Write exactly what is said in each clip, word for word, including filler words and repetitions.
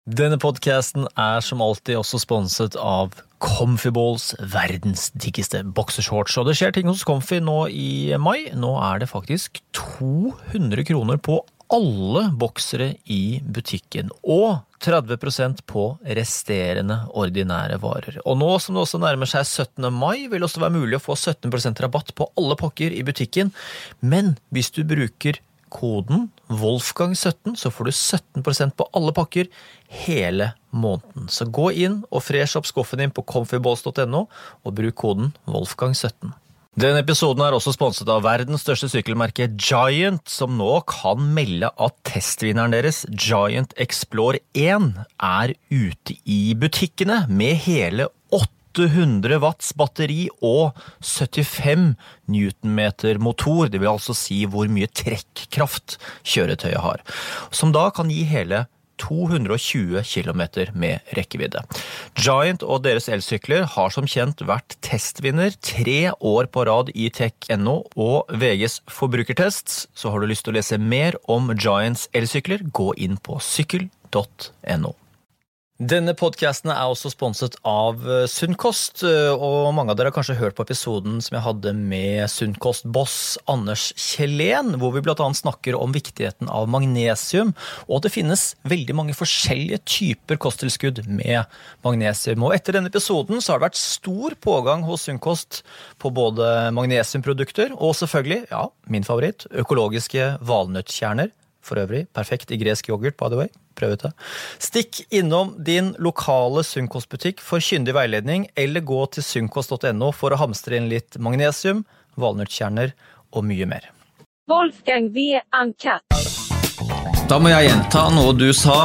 Denne podcasten er som alltid også sponset av Comfy Balls, verdens diggeste boxershorts. Og det skjer ting hos Comfy nå i mai. Nå er det faktisk to hundre kroner på alle boksere i butikken, og tretti prosent på resterende ordinære varer. Og nå som det også nærmer seg syttende mai, vil det også være mulig å få sytten prosent rabatt på alle pakker i butikken. Men hvis du bruker koden Wolfgang sytten, så får du sytten prosent på alle pakker hele måneden. Så gå inn og fresh opp skuffen din på comfyballs punktum no og bruk koden Wolfgang sytten. Denne episoden er også sponset av verdens største sykkelmerke Giant, som nå kan melde at testvinneren deres, Giant Explore one, er ute i butikkene med hele åtte hundre watts batteri og syttifem newtonmeter motor. Det vil altså si hvor mye trekkraft kjøretøyet har, som da kan gi hele to hundre og tjue kilometer med rekkevidde. Giant og deres elsykler har som kjent vært testvinner tre år på rad i tech punktum no og V G's forbrukertests. Så har du lyst til å lese mer om Giants elsykler, gå inn på sykkel punktum no. Denne podcasten er også sponset av Sunnkost, og mange av dere har kanskje hørt på episoden som jeg hadde med Sunnkost-boss Anders Kjellén, hvor vi blant annet snakker om viktigheten av magnesium, og at det finnes veldig mange forskjellige typer kosttilskudd med magnesium. Og etter denne episoden så har det vært stor pågang hos Sunnkost på både magnesiumprodukter, og selvfølgelig, ja, min favoritt, økologiske valnøttkjerner. For øvrig, perfekt i gresk yoghurt, by the way. Prøv ut det. Stikk innom din lokale Sunkost-butikk for kyndig veiledning, eller gå til sunnkost punktum no for å hamstre inn litt magnesium, valnøttkjerner og mye mer. Wolfgang V. Uncut. Da må jeg gjenta noe du sa.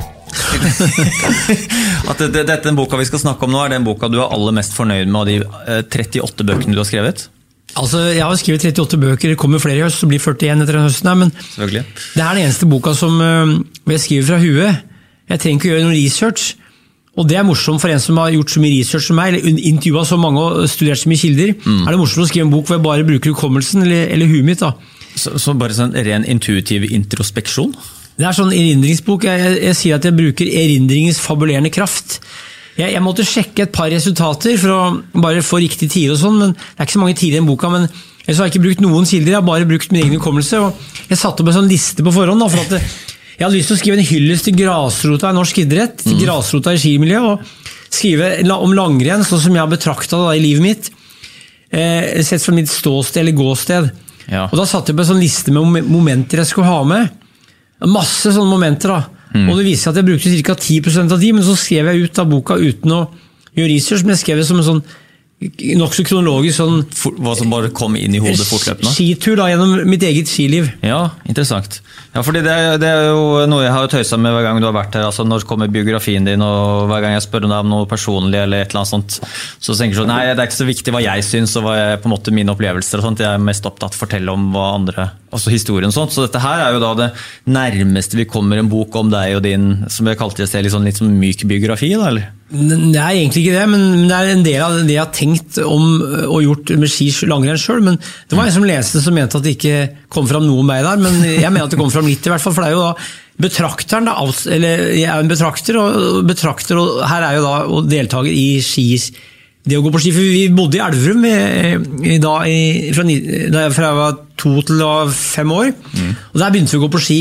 At det, det, dette den boka vi skal snakke om nå, er den boka du er aller mest fornøyd med av de eh, trettiåtte bøkene du har skrevet? Altså, jeg har skrevet trettiåtte bøker, det kommer flere i høst, så blir førtien etter den høsten her, men det er den eneste boka som uh, jeg skriver fra huet. Jeg trenger ikke gjøre noen research, og det er morsomt for en som har gjort så mye research som meg, eller intervjuet så mange og studert så mye kilder. Mm. Er det morsomt å skrive en bok hvor jeg bare bruker hukommelsen eller, eller huet mitt da? Så, så bare sånn ren intuitiv introspeksjon? Det er sånn erindringsbok, jeg, jeg, jeg sier at jeg bruker erindringens fabulerende kraft. Jeg, jeg måtte sjekke et par resultater for å bare få riktig tid og sånn, men det er ikke så mange tider i den boka, men jeg har ikke brukt noen kilder, jeg har bare brukt min egen hukommelse, og jeg satte opp en sånn liste på forhånd, da, for at jeg hadde lyst til å skrive en hyllest til grasrota i norsk idrett, til mm. grasrota i skimiljø, og skrive om langrenn, sånn som jeg har betraktet det da, i livet mitt, eh, sett fra mitt ståsted eller gåsted. Ja. Og da satte jeg på en sånn liste med momenter jeg skulle ha med, masse sånne momenter da, Mm. og det viser at jeg brukte cirka ti prosent av de, men så skrev jeg ut av boka uten å gjøre research, men jeg skrev det som en sånn nok så kronologisk sånn hva som bare kom inn i hodet fortløpende? Skitur da, gjennom mitt eget skiliv. Ja, interessant. Ja, fordi det er, det er jo noe jeg har tøyset med hver gang du har vært her, altså når det kommer biografien din, og hver gang jeg spør deg om noe personlig eller et eller annet sånt, så tenker du sånn, nei, det er ikke så viktig hva jeg synes, og hva er på en måte mine opplevelser og sånt, jeg er mest opptatt av å fortelle om hva andre, altså historien og sånt, så dette her er jo da det nærmeste vi kommer en bok om deg og din, som jeg kalte det selv, litt sånn, litt sånn myk biografi, da, eller? Det er egentlig ikke det, men det er en del av det jeg har tenkt om og gjort med ski langrenn selv, men det var en som leste som mente at det ikke kom fram noe om meg der, men jeg mener at det kom fram litt i hvert fall, for det er jo da betrakteren, da, eller jeg er en betrakter, og betrakter, og her er jo da og deltaker i ski, det å gå på ski, for vi bodde i Elverum i, da, i, fra, da jeg, fra jeg var to til fem år, mm. og der begynte vi å gå på ski.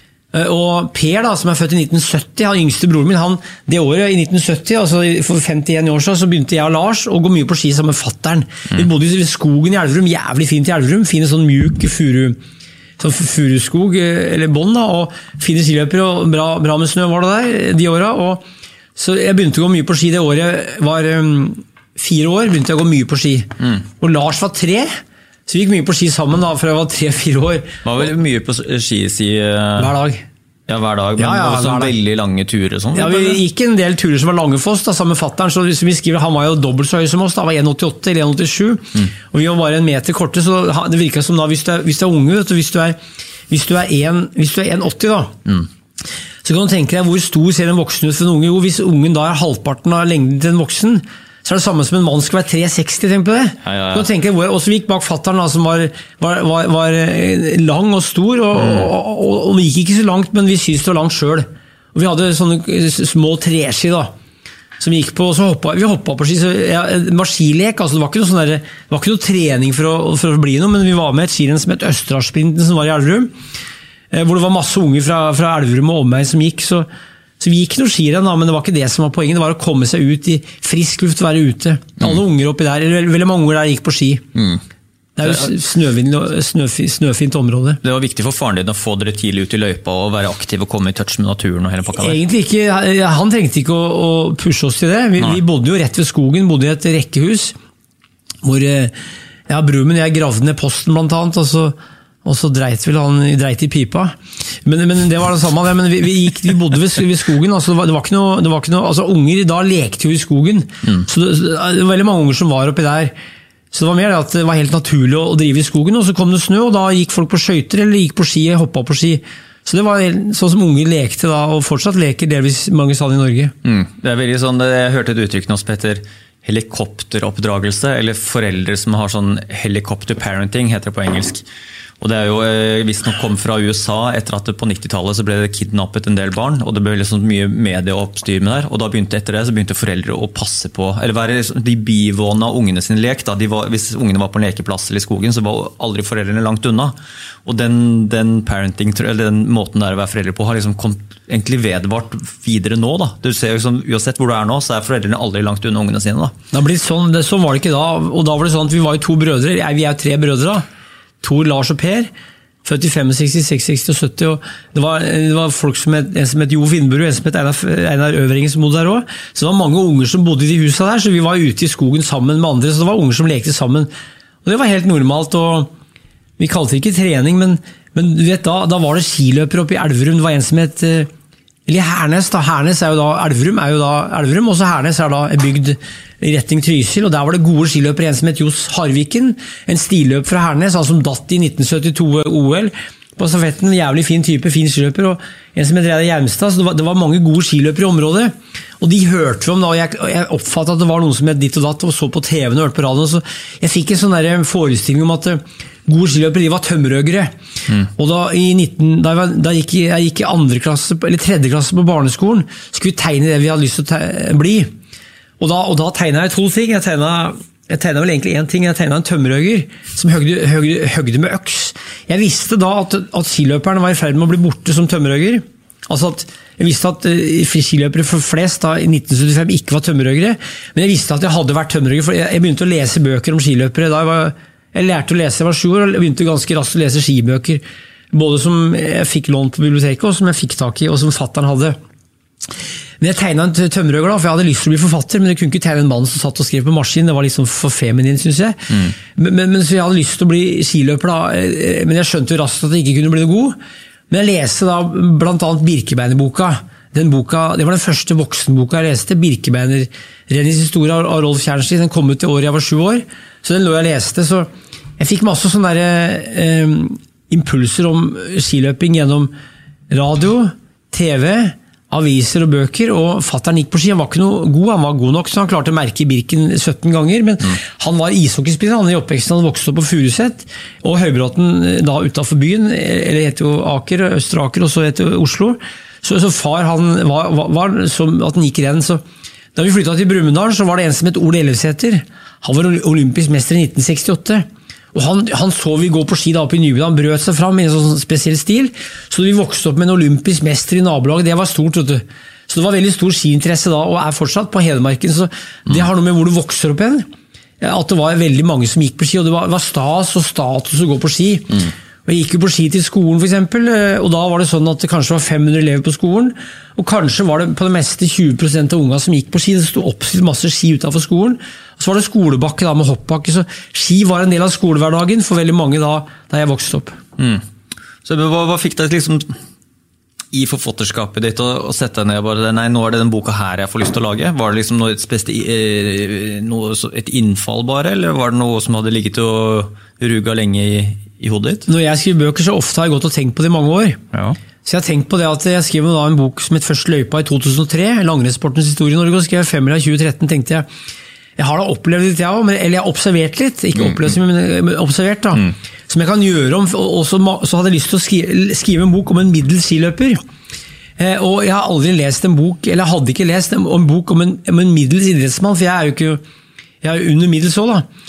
Og Per da, som er født i nitten sytti, han yngste broren min, han, det året i nitten sytti, altså for femtien år siden, så begynte jeg og Lars å gå mye på ski sammen med fatteren. Mm. Vi bodde i skogen i Elverum, jævlig fint i Elverum, fine sånn mjuk furu, sånn furuskog, eller bånd da, og fine skiløpere, og bra, bra med snø var det der, de åra, og så jeg begynte å gå mye på ski det året, var um, fire år, begynte jeg å gå mye på ski. Mm. Og Lars var tre, så vi gikk mye på ski sammen da, for jeg var tre-fire år. Var vel mye på ski, si... Uh... Hver dag. Ja, hver dag, men ja, ja, det var veldig lange turer sånn. Ja, vi gikk en del turer som var lange for oss, da, sammen med fatteren, så som vi skriver, han var jo dobbelt så høy som oss, da, var en komma åttiåtte eller en komma åttisju, mm. og vi var bare en meter korte, så det virket som da, hvis du er, hvis du er unge, vet du, hvis du er, hvis du er en komma åtti da, mm. så kan du tenke deg hvor stor ser en voksen ut for en unge. Jo, hvis ungen da er halvparten av lengden til en voksen, så er det samme som en mann skal være tre komma seksti, tenk på det. Ja, ja, ja. Så tenker jeg, og så gikk bak fatteren da, som var, var, var, var lang og stor, og, mm. og, og, og, og vi gikk ikke så langt, men vi synes det var langt selv. Og vi hadde sånne små treski da, som vi gikk på, og så hoppet, vi hoppet på ski, så ja, maskinlek, altså det var ikke noe sånn der, det var ikke noe trening for å, for å bli noe, men vi var med et skirenn som het Østerdalssprinten som var i Elverum, hvor det var masse unger fra, fra Elverum og omegn som gikk, så, så vi gikk noe skirenn da, men det var ikke det som var poenget, det var å komme seg ut i frisk luft, være ute. Alle mm. unger oppi der, eller veldig mange unger der gikk på ski. Mm. Det er jo snøfint, snøfint, snøfint område. Det var viktig for faren din å få dere tidlig ut i løypa og være aktiv og komme i touch med naturen og hele pakka der? Egentlig ikke, han trengte ikke å, å pushe oss til det. Vi, vi bodde jo rett ved skogen, bodde i et rekkehus, hvor ja, Brumen, jeg gravde ned posten blant annet, og så, og så dreit vel han dreit i pipa. Men, men det var det samme, det. Men vi, vi, gikk, vi bodde ved, ved skogen, altså det var, det var ikke noe, det var ikke noe, altså unger da lekte jo i skogen, mm. så det, det var veldig mange unger som var oppi der. Så det var mer at det var helt naturlig å drive i skogen, og så kom det snø, og da gikk folk på skøyter, eller gikk på ski, hoppet på ski. Så det var sånn som unger lekte da, og fortsatt leker delvis mange steder i Norge. Mm. Det er veldig sånn, jeg hørte et uttrykk nå som heter helikopteroppdragelse, eller foreldre som har sånn helicopter parenting, heter det på engelsk. Og det er jo, hvis noe kom fra U S A, etter at det på nittitallet så ble det kidnappet en del barn, og det ble liksom mye medieoppstyr med der, og da begynte etter det, så begynte foreldre å passe på, eller være de bivående av ungene sin lek, da. De var, hvis ungene var på en lekeplass eller i skogen, så var aldri foreldrene langt unna. Og den, den parenting, eller den måten der å være foreldre på, har liksom kommet egentlig vedvart videre nå da. Du ser jo liksom, uansett hvor du er nå, så er foreldrene aldri langt unna ungene sine da. Det har blitt sånn, det, sånn var det ikke da, og da var det sånn at vi var jo to brødre, vi er jo tre brødre da, Tor, Lars og Per, født i sekstifem, seksti og sytti, og det var, det var folk som het, en som het Jo Finnburu, en som het Einar, Einar Øvringen som bodde der også, så det var mange unger som bodde i de husene der, så vi var ute i skogen sammen med andre, så det var unger som lekte sammen, og det var helt normalt, og vi kalte det ikke trening, men, men du vet, da, da var det skiløper oppe i Elverum, det var en som het, eller Hernes da, Hernes er jo da, Elverum er jo da Elverum, og så Hernes er da bygd i retning Trysil, og der var det gode skiløpere, en som het Jos Harviken, en stilløp fra Hernes, han som datt i nitten syttito O L, på stafetten, en jævlig fin type, fin skiløper, og en som het Reidar Hjelmstad, så det var, det var mange gode skiløpere i området, og de hørte vi om da, og jeg, jeg oppfattet at det var noen som het ditt og datt, og så på T V-en og hørte på radioen, så jeg fikk en sånn der forestilling om at gode skiløpere, de var tømmerøgere, mm. og da, i nitten, da, jeg, da gikk jeg, jeg gikk i andre klasse, eller tredje klasse på barneskolen, skulle vi tegne det vi hadde lyst til å te- bli, Og da, og da tegnet jeg to ting. Jeg tegnet, jeg tegnet vel egentlig en ting. Jeg tegnet en tømmerøger som høgde, høgde, høgde med øks. Jeg visste da at, at skiløperne var i ferd med å bli borte som tømmerøger. Altså at jeg visste at uh, skiløpere for flest da, i nitten syttifem ikke var tømmerøgere, men jeg visste at jeg hadde vært tømmerøger, for jeg, jeg begynte å lese bøker om skiløpere. Da jeg, var, jeg lærte å lese, jeg var sju år, og begynte ganske raskt å lese skibøker, både som jeg fikk lånt på biblioteket, og som jeg fikk tak i, og som fatteren hadde. Men jeg tegnet en tømmerøger da, for jeg hadde lyst til å bli forfatter, men jeg kunne ikke tegne en mann som satt og skrev på maskin, det var liksom for feminin, synes jeg. Mm. Men, men, men så jeg hadde lyst til å bli skiløper da, men jeg skjønte jo raskt at jeg ikke kunne bli noe god. Men jeg leste da blant annet Birkebeiner-boka. Den boka, det var den første voksenboka jeg leste, Birkebeiner-rennens historie av Rolf Kjernstien, den kom ut i året jeg var sju år, så den lå jeg leste, så jeg fikk masse sånne der, eh, impulser om skiløping gjennom radio, T V, aviser og bøker, og fatteren gikk på ski, han var ikke noe god, han var god nok, så han klarte å merke Birken sytten ganger, men mm. han var ishockeyspiller, han i oppveksten, han vokste opp på Furuset, og Høybråten da utenfor byen, eller heter jo Aker, Østre Aker, og så heter Oslo, så, så far han var, var, var som at han gikk renn, så da vi flyttet til Brumunddal, så var det en som het Ole Ellefsæter, han var olympisk mester i nitten sekstiåtte, og han, han så vi gå på ski da oppe i Nybyen, han brøt seg fram i en sånn spesiell stil, så vi vokste opp med en olympisk mester i nabolaget, det var stort, vet du. Så det var veldig stor skiinteresse da, og er fortsatt på Hedmarken, så det har noe med hvor du vokser opp hen, at det var veldig mange som gikk på ski, og det var, var stas og status å gå på ski. Mm. Og jeg gikk jo på ski til skolen for eksempel, og da var det sånn at det kanskje var fem hundre elever på skolen, og kanskje var det på det meste tjue prosent av unga som gikk på ski, det stod oppstilt masse ski utenfor skolen, og så var det skolebakke da med hoppbakke, så ski var en del av skolehverdagen for veldig mange da, da jeg vokste opp. Mm. Så hva, hva fikk deg liksom i forfatterskapet ditt å, å sette deg ned og bare, nei, nå er det den boka her jeg får lyst til å lage? Var det liksom noe, et, speste, noe, et innfall bare, eller var det noe som hadde ligget og ruga lenge i i hodet ditt? Når jeg skriver bøker, så ofte har jeg gått og tenkt på det i mange år. Ja. Så jeg har tenkt på det at jeg skrev da en bok som het Først løypa i to tusen og tre, Langrennssportens historie i Norge, og skrev fem i tjue tretten, tenkte jeg, jeg har da opplevd litt, ja, eller jeg har observert litt, ikke opplevd, men observert da, mm. som jeg kan gjøre om, og så, så hadde jeg lyst til å skrive, skrive en bok om en middels skiløper, Og jeg har aldri lest en bok, eller jeg hadde ikke lest en, en bok om en, om en middels idrettsmann, for jeg er jo ikke, jeg er jo under middels også da.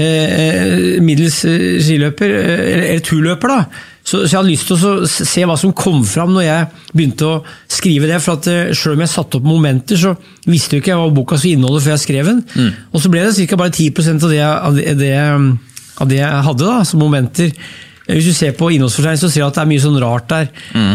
Eh, middels skiløper, eller turløper da. Så, så jeg hadde lyst til å se hva som kom fram når jeg begynte å skrive det, for at selv om jeg satte opp momenter, så visste jo ikke jeg hva boka så inneholder før jeg skrev den. Mm. Og så ble det cirka bare ti prosent av det, av, det, av, det, av det jeg hadde da, som momenter. Hvis du ser på innholdsfortegnelsen, så ser du at det er mye sånn rart der. Mm.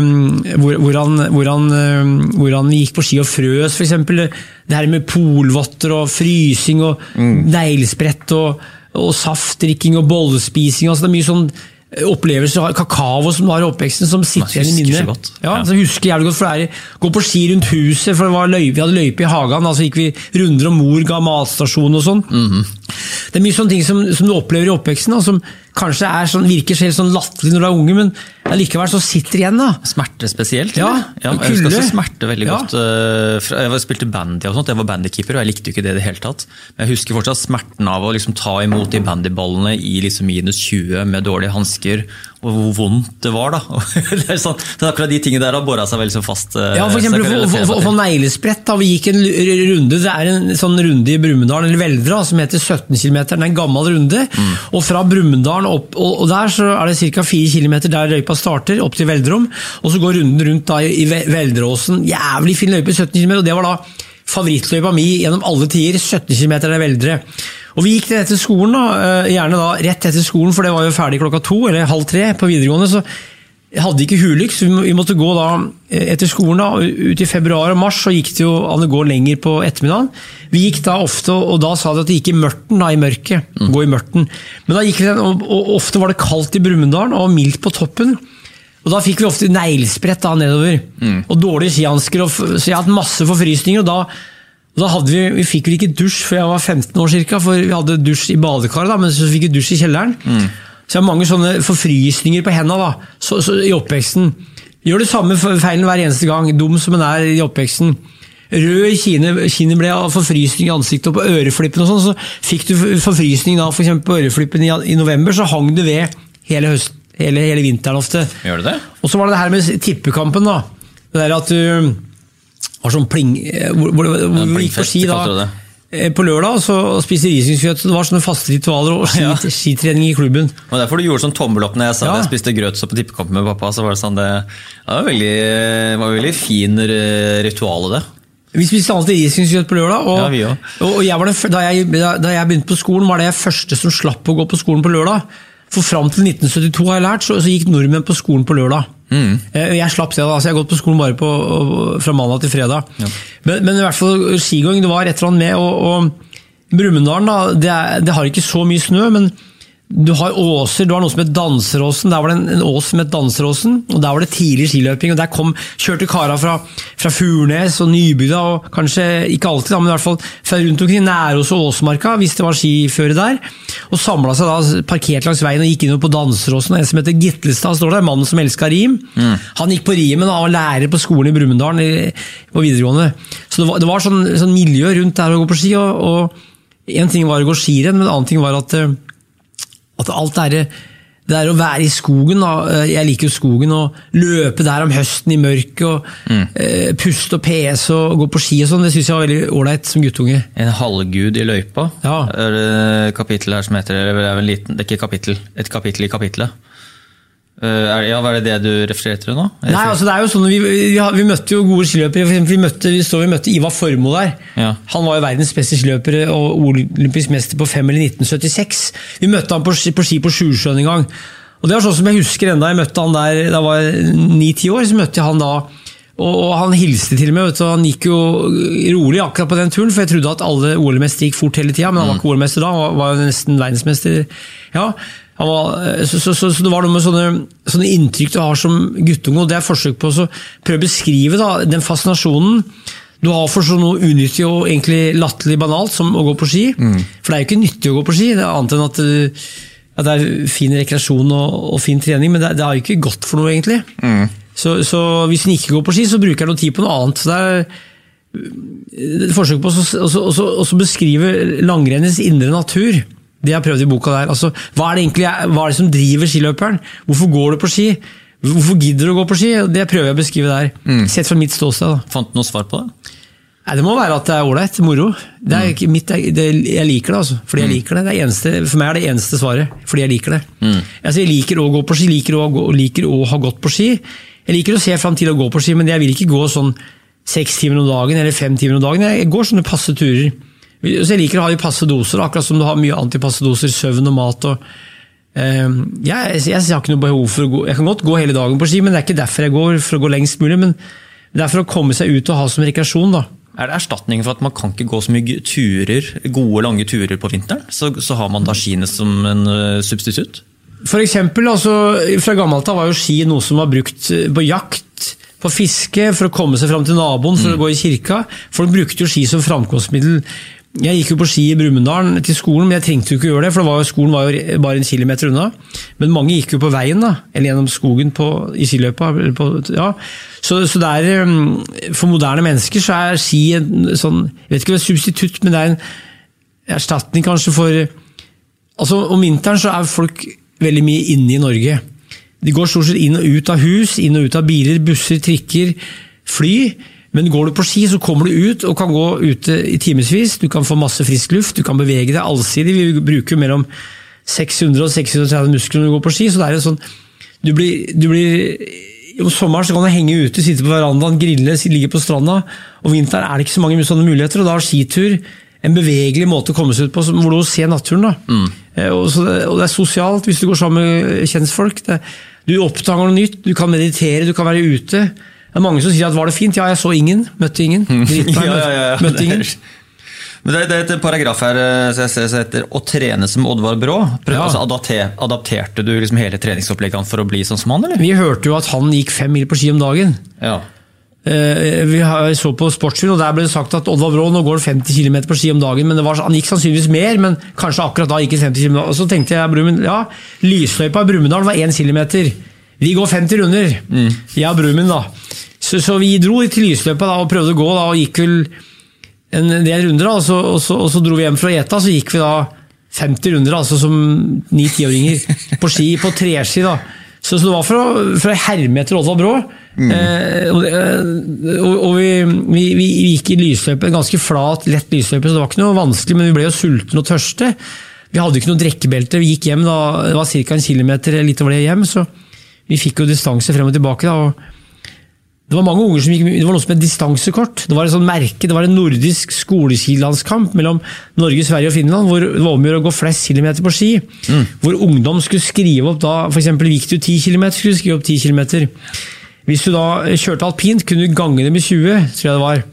Um, hvor, hvor, han, hvor, han, um, hvor han gikk på ski og frøs, for eksempel. Det her med polvotter og frysing og mm. neglesprett og, og saftdrikking og bollespising. Altså det er mye sånn opplevelser, kakao som var i oppveksten, som sitter igjen i minnet. Ja, så husker jeg godt, for det er gå på ski rundt huset, for det var løype, vi hadde løype i hagen, altså gikk vi runder om mor, ga matstasjon og sånn. Mm-hmm. Det er mye sånne ting som, som du opplever i oppveksten, og som kanskje er sånn, virker helt sånn latterlig når du er unge, men likevel så sitter igjen da. Smerte spesielt? Ja, ja jeg husker også smerte veldig ja. godt. Jeg spilte bandy og sånt, jeg var bandykeeper, og jeg likte jo ikke det i det hele tatt. Men jeg husker fortsatt smerten av å liksom ta imot de bandyballene i liksom minus tjue med dårlige handsker, og hvor vondt det var da. Det er, sånn, det er akkurat de tingene der har borret seg veldig så fast. Ja, for eksempel å få neglesprett da, vi gikk en runde, det er en sånn runde i Brumunddal, eller Veldre, som heter sytten kilometer, det er en gammel runde, mm. og fra Brumunddal opp, og, og der så er det cirka fire kilometer der løypa starter, opp til Veldrom, og så går runden rundt da i Veldreåsen, jævlig fin løype, sytten kilometer, og det var da favorittløypa mi gjennom alle tider, sytten kilometer der Veldre. Og vi gikk det etter skolen da, gjerne da rett etter skolen, for det var jo ferdig klokka to, eller halv tre på videregående, så jeg hadde ikke hulyks, så vi måtte gå da etter skolen da, ut i februar og mars, så gikk det jo an å gå lenger på ettermiddagen. Vi gikk da ofte, og da sa de at det gikk i mørten da, i mørket, mm. gå i mørten. Men da gikk vi den, og, og ofte var det kaldt i Brumunddal, og mildt på toppen, og da fikk vi ofte neglesprett da nedover, mm. og dårlige skihansker, så jeg hadde masse forfrysninger, og da Og da hadde vi, vi fikk vel ikke dusj før jeg var femten år cirka, for vi hadde dusj i badekaret da, men så fikk vi dusj i kjelleren. Mm. Så jeg har mange sånne forfrysninger på hendene da, så, så, i oppveksten. Gjør det samme feilen hver eneste gang, dum som en er i oppveksten. Rød i kinnet, kinnet ble av forfrysning i ansiktet og på øreflippen og sånn, så fikk du forfrysning da, for eksempel på øreflippen i, i november, så hang det ved hele høsten, hele, hele vinteren ofte. Gjør det det? Og så var det det her med tippekampen da, det der at du var sånn pling, hvor, hvor, hvor vi gikk på ski da, på lørdag, så spiste risingskjøtt, det var sånne faste ritualer og ski, ja. skitrening i klubben. Og derfor du gjorde sånn tommel opp når jeg sa ja. jeg spiste grøt så på tippekampen med pappa, så var det sånn, det, det var veldig, var veldig fin ritual det. Vi spiste alltid risingskjøtt på lørdag, og, ja, vi også. og, og jeg var den, da, jeg, da jeg begynte på skolen, var det jeg første som slapp å gå på skolen på lørdag. For frem til nitten syttito har jeg lært, så, så gikk nordmenn på skolen på lørdag. Mm. Jeg slapp det da, så jeg har gått på skolen bare på, fra mandag til fredag. Ja. Men, men i hvert fall skigang, det var et eller annet med, og, og Brumunddal da, det, er, det har ikke så mye snø, men du har åser, du har noe som heter Danseråsen, der var det en, en ås som heter Danseråsen, og der var det tidlig skiløping, og der kom, kjørte karer fra, fra Furnes og Nybygda, og kanskje ikke alltid, da, men i hvert fall fra rundt omkring Nærås og Åsmarka, hvis det var skiføre der, og samlet seg da, parkert langs veien og gikk inn på Danseråsen, og en som heter Gittelstad står der, mannen som elsket rim, mm. han gikk på rimen og var lærer på skolen i Brumunddal på videregående, så det var, det var sånn, sånn miljø rundt der å gå på ski, og, og en ting var å gå skirenn, men en annen ting var at at alt det er, det er å være i skogen, da. Jeg liker jo skogen, og løpe der om høsten i mørket, og mm. eh, puste og pese og gå på ski og sånn, det synes jeg var veldig ordentlig som guttunge. En halvgud i løypa, ja. Er det et kapittel her som heter, det er, en liten, det er ikke kapittel, et kapittel i kapittelet. Uh, ja, var det det du refererte til nå? Nei, altså det er jo sånn, vi, vi, vi møtte jo gode skiløpere, for eksempel vi møtte, vi, stod, vi møtte Ivar Formoe der, ja. Han var jo verdens beste skiløpere og olympisk mester på fem eller nitten syttiseks, vi møtte han på, på ski på Sjusjøen en gang, og det var sånn som jeg husker enda, jeg møtte han der, da var jeg ni ti år, så møtte jeg han da, og, og han hilste til meg, vet du, han gikk jo rolig akkurat på den turen, for jeg trodde at alle O L-mester gikk fort hele tiden, men han var ikke O L-mester da, han var jo nesten verdensmester, ja, var, så, så, så, så det var noe med sånne, sånne inntrykk du har som guttunge, og det er forsøk på å prøve å beskrive da, den fascinasjonen du har for sånn noe unyttig og egentlig latterlig banalt som å gå på ski, mm. for det er jo ikke nyttig å gå på ski, det er annet enn at, at det er fin rekreasjon og, og fin trening, men det, det er jo ikke godt for noe egentlig. Mm. Så, så hvis en ikke går på ski, så bruker jeg noe tid på noe annet, så det er et forsøk på å beskrive langrennens indre natur. Det jeg har prøvd i boka der, altså, hva er det egentlig hva er det som driver skiløperen? Hvorfor går du på ski? Hvorfor gidder du å gå på ski? Det prøver jeg å beskrive der. Mm. Sett fra mitt ståsted. Da. Fant du noe svar på det? Nei, det må være at det er ålreit, moro. Det er ikke mitt, det, jeg liker det, altså. Fordi jeg liker det. det er eneste, for meg er det eneste svaret. Fordi jeg liker det. Mm. Altså, jeg liker å gå på ski, liker å, gå, liker å ha gått på ski. Jeg liker å se frem til å gå på ski, men jeg vil ikke gå sånn seks timer om dagen eller fem timer om dagen. Jeg går sånne passe turer. Så jeg liker å ha de passe doser, akkurat som du har mye antipasse doser, søvn og mat. Og, eh, jeg, jeg, jeg har ikke noe behov for å gå. Jeg kan godt gå hele dagen på ski, men det er ikke derfor jeg går for å gå lengst mulig. Men det er for å komme seg ut og ha som rekreasjon, da. Er det erstatning for at man kan ikke gå så mye turer, gode, lange turer på vinteren? Så, så har man da skiene som en uh, substitutt? For eksempel, altså, fra gammelt av var jo ski noe som var brukt på jakt, på fiske, for å komme seg fram til naboen, for mm. å gå i kirka. Folk brukte jo ski som framkomstmiddel. Jeg gikk jo på ski i Brumunddal til skolen, men jeg trengte jo ikke gjøre det, for det var jo, skolen var jo bare en kilometer unna. Men mange gikk jo på veien, da, eller gjennom skogen på, i skiløypa. På, ja. Så, så det er, for moderne mennesker så er ski en sånn, jeg vet ikke hva det er substitutt, men det er en erstatning kanskje for, altså om vinteren så er folk veldig mye inne i Norge. De går stort sett inn og ut av hus, inn og ut av biler, busser, trikker, fly. Men går du på ski, så kommer du ut og kan gå ute i timesvis. Du kan få masse frisk luft, du kan bevege deg allsidig. Vi bruker mellom seks hundre og seks hundre og tretti muskler når du går på ski, så det er en sånn, du blir, du blir, om sommeren så kan du henge ute, sitte på verandaen, grille, ligge på stranda, og vinteren er det ikke så mange sånne muligheter, og da har skitur en bevegelig måte å komme seg ut på, hvor du ser naturen da. Mm. Og, så det, og det er sosialt hvis du går sammen med kjentfolk. Det, du oppdager noe nytt, du kan meditere, du kan være ute. Det er mange som sier at var det fint? Ja, jeg så ingen, møtte ingen. Dritbra, ja, ja, ja. Møtte ingen. Men det, det er et paragraf her så jeg ser, så heter å trene som Oddvar Brå. Ja. Altså, adapter, adapterte du liksom hele treningsopplegget for å bli sånn som han, eller? Vi hørte jo at han gikk fem mil på ski om dagen. Ja. Eh, vi så på Sportsfilm, og der ble det sagt at Oddvar Brå nå går femti kilometer på ski om dagen, men det var, han gikk sannsynligvis mer, men kanskje akkurat da gikk det femti kilometer. Og så tenkte jeg, Brumunddal, ja, lysløypa i Brumunddal var én kilometer. Vi går femti runder. Mm. Jeg og Brumunddal da. Så, så vi dro til lysløypa da, og prøvde å gå da, og gikk vel en del runder da, og så, og så, og så dro vi hjem fra Eta, så gikk vi da femti runder, altså som ni-tiåringer på ski, på treski da. Så, så det var for å, for å herme etter Oddvar Brå. Mm. Eh, og, og, og vi, vi, vi gikk i lysløype, ganske flat, lett lysløype, så det var ikke noe vanskelig, men vi ble jo sultne og tørste. Vi hadde ikke noe drekkebelte, vi gikk hjem da, det var cirka en kilometer, litt over det hjem, så vi fikk jo distanse frem og tilbake da, og det var mange unger som gikk, det var noe som et distansekort. Det var et sånt merke, det var en nordisk skoleskilandskamp mellom Norge, Sverige og Finland, hvor det var omgjør å gå flest kilometer på ski. Mm. Hvor ungdom skulle skrive opp da, for eksempel gikk du ti kilometer, skulle du skrive opp ti kilometer. Hvis du da kjørte alpint, kunne du gange det med tjue, tror jeg det var.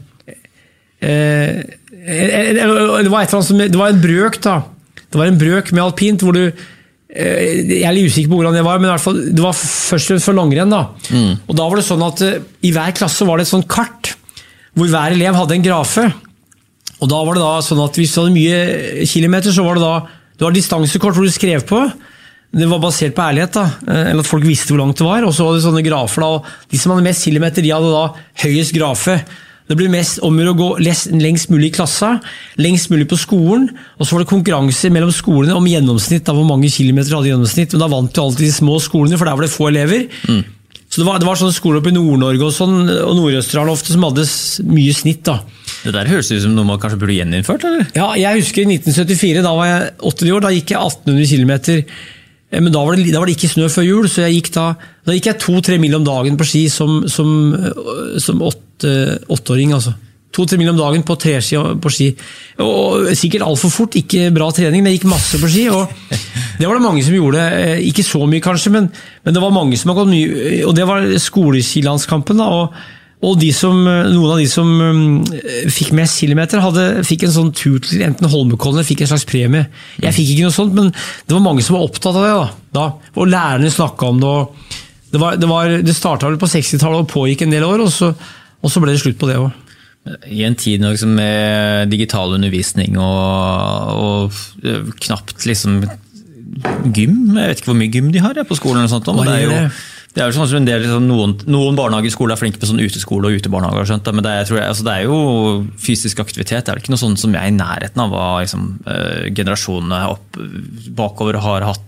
Eh, det var et eller annet som, det var en brøk da. Det var en brøk med alpint, hvor du jeg er litt usikker på hvordan det var, men i hvert fall, det var først og fremst for langrenn da. Mm. Og da var det sånn at i hver klasse var det et sånt kart, hvor hver elev hadde en grafe. Og da var det da sånn at hvis du hadde mye kilometer, så var det da, det var distansekort hvor du skrev på. Det var basert på ærlighet da, eller at folk visste hvor langt det var, og så var det sånne grafer da, og de som hadde mest kilometer, de hadde da høyest grafe. Det ble mest om å gå lengst mulig i klassa, lengst mulig på skolen, og så var det konkurranse mellom skolene om gjennomsnitt, da hvor mange kilometer hadde gjennomsnitt, men da vant jo alltid de små skolene, for der var det få elever. Mm. Så det var, det var sånne skoler oppe i Nord-Norge og sånn, og Nord-Østerdal ofte, som hadde mye snitt da. Det der høres ut som noe man kanskje burde gjeninnført, eller? Ja, jeg husker i nitten syttifire, da var jeg åtti år, da gikk jeg atten hundre kilometer, men da var, det, da var det ikke snø før jul, så jeg gikk da, da gikk jeg to-tre mil om dagen på ski som, som, som åtte, åtteåring, altså. To-tre mil om dagen på treski på ski. Og sikkert alt for fort, ikke bra trening, men jeg gikk masse på ski, og det var det mange som gjorde, ikke så mye kanskje, men, men det var mange som har gått mye, og det var skoleskilandskampen da, og Og de som, noen av de som um, fikk mest kilometer hadde, fikk en sånn tur til enten Holmenkollen eller fikk en slags premie. Jeg fikk ikke noe sånt, men det var mange som var opptatt av det da. da. Og lærerne snakket om det. Og det, var, det, var, det startet vel på sekstitallet og pågikk en del år, og så, og så ble det slutt på det også. I en tid liksom, med digital undervisning og, og knapt liksom gym, jeg vet ikke hvor mye gym de har på skolen eller sånt, men det er jo... Det er jo sånn at en del, noen, noen barnehageskoler er flinke på sånn uteskole og utebarnehager, skjønt, men det er, tror jeg, altså det er jo fysisk aktivitet, det er ikke noe sånt som jeg er i nærheten av hva liksom, eh, generasjonene opp, bakover har hatt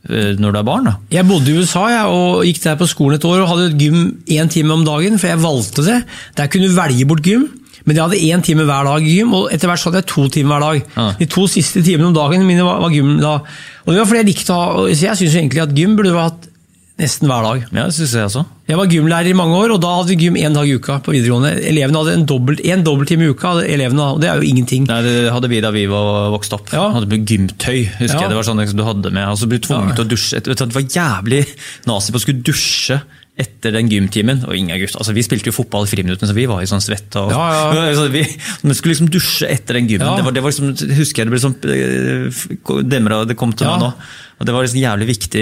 når du er barn da. Jeg bodde i U S A jeg, og gikk der på skolen et år og hadde gym en time om dagen, for jeg valgte det. Der kunne du velge bort gym, men jeg hadde en time hver dag i gym, og etter hvert så hadde jeg to timer hver dag. Ja. De to siste timene om dagen mine var, var gym da. Og det var fordi jeg likte å ha, så jeg synes egentlig at gym burde ha hatt nesten hver dag. Ja, det synes jeg også. Jeg var gymlærer i mange år, og da hadde vi gym en dag i uka på videregående. Elevene hadde en dobbelt, en dobbelttime i uka, elevene, og det er jo ingenting. Nei, det hadde vi da vi var vokst opp. Ja. Hadde med gymtøy, husker ja. jeg. Det var sånn som du hadde med, og så ble du tvunget ja. til å dusje. Det var jævlig nazi på å skulle dusje etter den gymtimen, og ingen gutt. Altså, vi spilte jo fotball i friminuttene, så vi var i sånn svett. Og, ja, ja. Så vi, vi skulle liksom dusje etter den gymmen. Ja. Det var, det var liksom, husker jeg, det ble sånn demret, det kom til ja. meg nå. Og det var liksom jævlig viktig,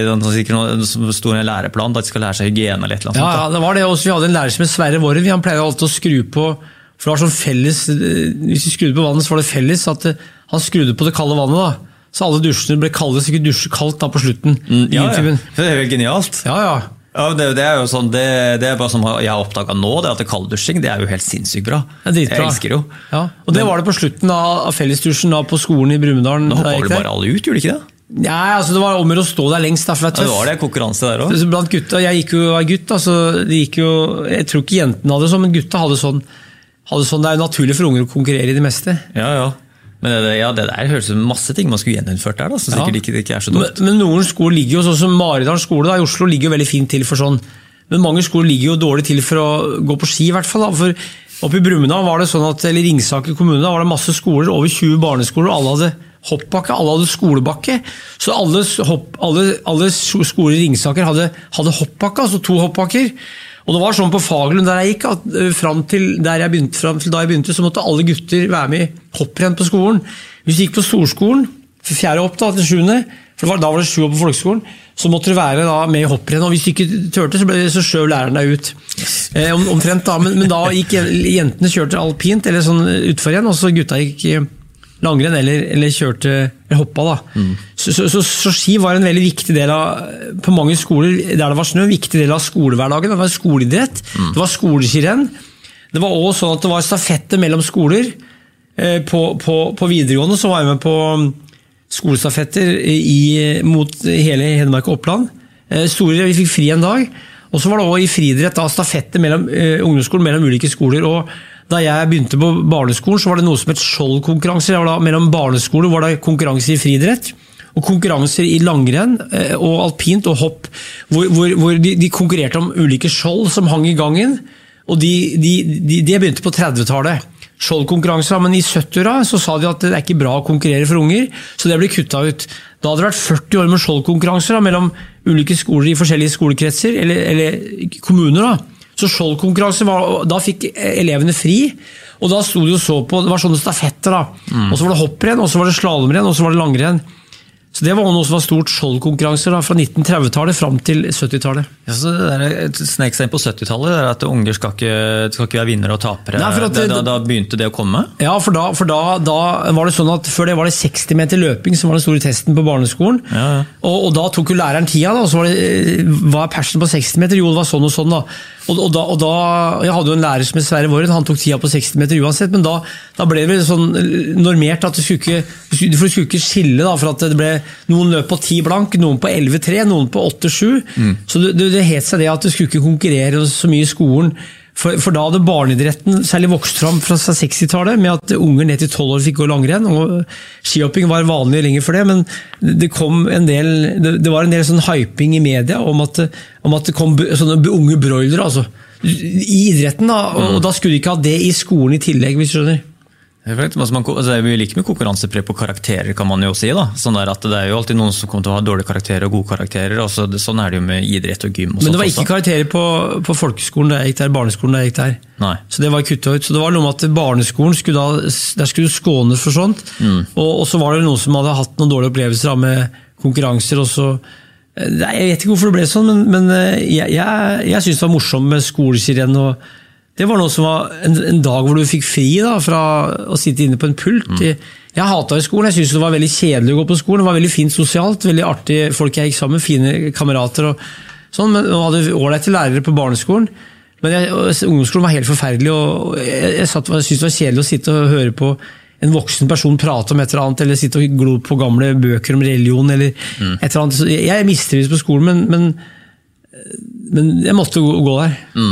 som stod i en læreplan, da de skal lære seg hygiene eller et eller annet. Ja, ja, det var det også. Vi hadde en lærer som het Sverre Våren, han pleide alltid å skru på, for det var sånn felles, hvis vi skrudde på vannet så var det felles, at han skrudde på det kalde vannet da. Så alle dusjene ble kalde, så ikke dusje kaldt da på slutten. Mm, ja, ja, det er jo genialt. Ja, ja. Ja, det, det er jo sånn, det, det er bare som jeg har oppdaget nå, det at det kalddusjing, det er jo helt sinnssykt bra. Det er dritbra. Jeg elsker jo. Ja, og det Men, var det på slutten av, av fellesdusjen da på skolen i Brumunddal. Nå hopper du bare alle ut, gjorde du ikke det? Ja, altså det var om å stå der lengst, derfor det er tøff. Ja, det var det konkurranse der også. Blant gutta, jeg gikk jo av gutt, altså, det gikk jo, jeg tror ikke jentene hadde sånn, men gutta hadde sånn, hadde sånn, det er jo naturlig for unger å konkurrere i det meste. Ja, ja. Men det, ja, det der høres ut som masse ting man skulle gjeninnført der, da, så sikkert ja. ikke, det ikke er så dumt. Men, men noen skoler ligger jo, sånn som Maridalen skole da, i Oslo, ligger jo veldig fint til for sånn, men mange skoler ligger jo dårlig til for å gå på ski i hvert fall da, for oppe i Brumunddal var det sånn at, eller Ringsaker kommune, da var det masse skoler, over tjue barneskoler, og alle hadde hoppbakke, alle hadde skolebakke, så alle, hopp, alle, alle skoler i Ringsaker hadde, hadde hoppbakke, altså to hoppbakker, og det var sånn på Fagerlund der jeg gikk, at frem til, der jeg begynte, frem til da jeg begynte, så måtte alle gutter være med i hopprenn på skolen. Hvis du gikk på storskolen, for fjerde opp da, til sjuende, for var, da var det sju opp på folkeskolen, så måtte du være da med i hopprenn, og hvis du ikke tørte, så, ble, så skjøv læreren deg ut. Eh, om, omtrent da, men, men da gikk jentene kjørte alpint, eller sånn utfor igjen, og så gutta gikk langrenn eller, eller kjørte eller hoppa da. Mm. Så, så, så, så ski var en veldig viktig del av, på mange skoler der det var snø, en viktig del av skolehverdagen. Det var skoleidrett, mm. det var skoleskirenn. Det var også sånn at det var stafette mellom skoler. Eh, på, på, på videregående så var jeg med på skolestafetter i, mot hele Hedmark og Oppland. Eh, store, vi fikk fri en dag. Og så var det også i friidrett da, stafette mellom eh, ungdomsskolen, mellom ulike skoler, og da jeg begynte på barneskolen, så var det noe som het skjoldkonkurranser. Mellom barneskoler var det konkurranser i friidrett, og konkurranser i langrenn, og alpint og hopp, hvor, hvor, hvor de, de konkurrerte om ulike skjold som hang i gangen, og de, de, de, de begynte på trettitallet. Skjoldkonkurranser, men i syttiåra så sa de at det er ikke bra å konkurrere for unger, så det ble kuttet ut. Da hadde det vært førti år med skjoldkonkurranser mellom ulike skoler i forskjellige skolekretser, eller, eller kommuner da. Så skjoldkonkurranse var, da fikk elevene fri, og da stod de og så på, det var sånne stafetter da, mm. og så var det hopprenn, og så var det slalomrenn, og så var det langrenn. Så det var noe som var stort skjoldkonkurranser da, fra nitten trettitallet frem til syttitallet. Ja, så det der snek seg inn på syttitallet, det er at unger skal ikke, skal ikke være vinnere og tapere. Nei, det, da, da begynte det å komme? Ja, for, da, for da, da var det sånn at før det var det seksti meter løping som var den store testen på barneskolen, ja, ja. Og, og da tok jo læreren tida, da, og så var det, var persen på seksti meter, jo det var sånn og sånn da. Og, og, da, og da, jeg hadde jo en lærer som het Sverre Våren, han tok tida på seksti meter uansett, men da, da ble det vel sånn normert at du skulle ikke, du skulle ikke skille da, for at det ble noen løp på ti blank, noen på elleve tre, noen på åtte sju, mm. så det, det, det het seg det at du skulle ikke konkurrere så mye i skolen, for, for da hadde barneidretten særlig vokst fram fra sekstitallet, med at unger ned til tolv år fikk gå langrenn, og skihopping var vanlig lenger for det, men det kom en del, det, det var en del sånn hyping i media om at, om at det kom sånne unge broilere, altså, i idretten da, og, og da skulle de ikke ha det i skolen i tillegg, hvis du skjønner. Altså man, altså det er jo like mye konkurransepreg på karakterer, kan man jo si da. Sånn der at det er jo alltid noen som kommer til å ha dårlige karakterer og gode karakterer, og så, det, sånn er det jo med idrett og gym og Men det var ikke også. Karakterer på, på folkeskolen der jeg gikk der, barneskolen der jeg gikk der. Nei. Så det var kuttet ut. Så det var noe med at barneskolen skulle da, der skulle du skåne for sånt, mm. og, og så var det noen som hadde hatt noen dårlige opplevelser da, med konkurranser, og så jeg vet ikke hvorfor det ble sånn, men, men jeg, jeg, jeg synes det var morsomt med skoleskirenn, og det var noe som var en, en dag hvor du fikk fri da, fra å sitte inne på en pult. Mm. Jeg, jeg hatet i skolen, jeg synes det var veldig kjedelig å gå på skolen, det var veldig fint sosialt, veldig artig folk jeg gikk sammen, fine kamerater og sånn, men jeg hadde ålreite lærere på barneskolen, men jeg, ungdomsskolen var helt forferdelig, og jeg, jeg, satt, jeg synes det var kjedelig å sitte og høre på en voksen person prate om et eller annet, eller sitte og glo på gamle bøker om religion, eller mm. et eller annet. Så jeg mistrives på skolen, men, men, men jeg måtte gå, gå der. Mm.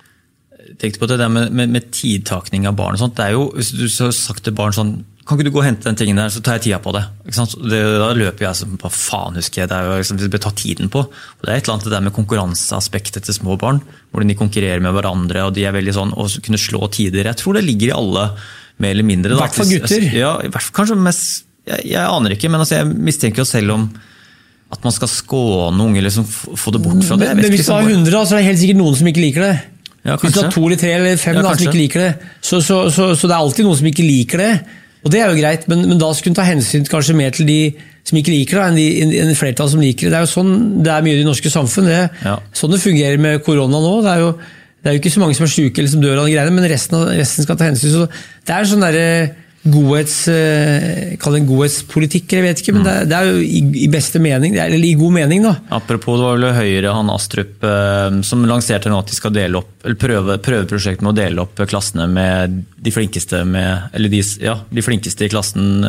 Jeg tenkte på det der med, med, med tidtakning av barn og sånt. Det er jo, hvis du har sagt til barn sånn, kan ikke du gå og hente den tingen der, så tar jeg tida på det. Ikke sant? det da løper jeg som, hva faen husker jeg, det er jo liksom, det bør ta tiden på. Og det er et eller annet det der med konkurranseaspektet til små barn, hvordan de konkurrerer med hverandre, og de er veldig sånn, og kunne slå tider. Jeg tror det ligger i alle, mer eller mindre. I hvert fall gutter. Ja, i hvert fall kanskje mest, jeg, jeg aner ikke, men altså, jeg mistenker jo selv om at man skal skåne unge, eller liksom, få det bort fra det. Men, men hvis du har hundre, så er det helt sikkert noen som ikke liker det. Ja, hvis du har to eller tre eller fem ja, da, som ikke liker det, så, så, så, så det er alltid noen som ikke liker det. Og det er jo greit, men, men da skulle du ta hensyn kanskje mer til de som ikke liker det, enn, de, enn, enn flertall som liker det. Det er jo sånn det er mye i det norske samfunn. Det, ja. Sånn det fungerer med korona nå. Det er jo, det er jo ikke så mange som er syke eller som dør av de greiene, men resten, resten skal ta hensyn. Så det er sånn der godhets, kall det en godhetspolitikk, jeg vet ikke, men det er, det er jo i, i beste mening, eller i god mening da. Apropos, det var vel Høyre, han Astrup, som lanserte nå at de skal dele opp, eller prøve, prøveprosjekt med å dele opp klassene med de flinkeste, med, eller de, ja, de flinkeste i klassen,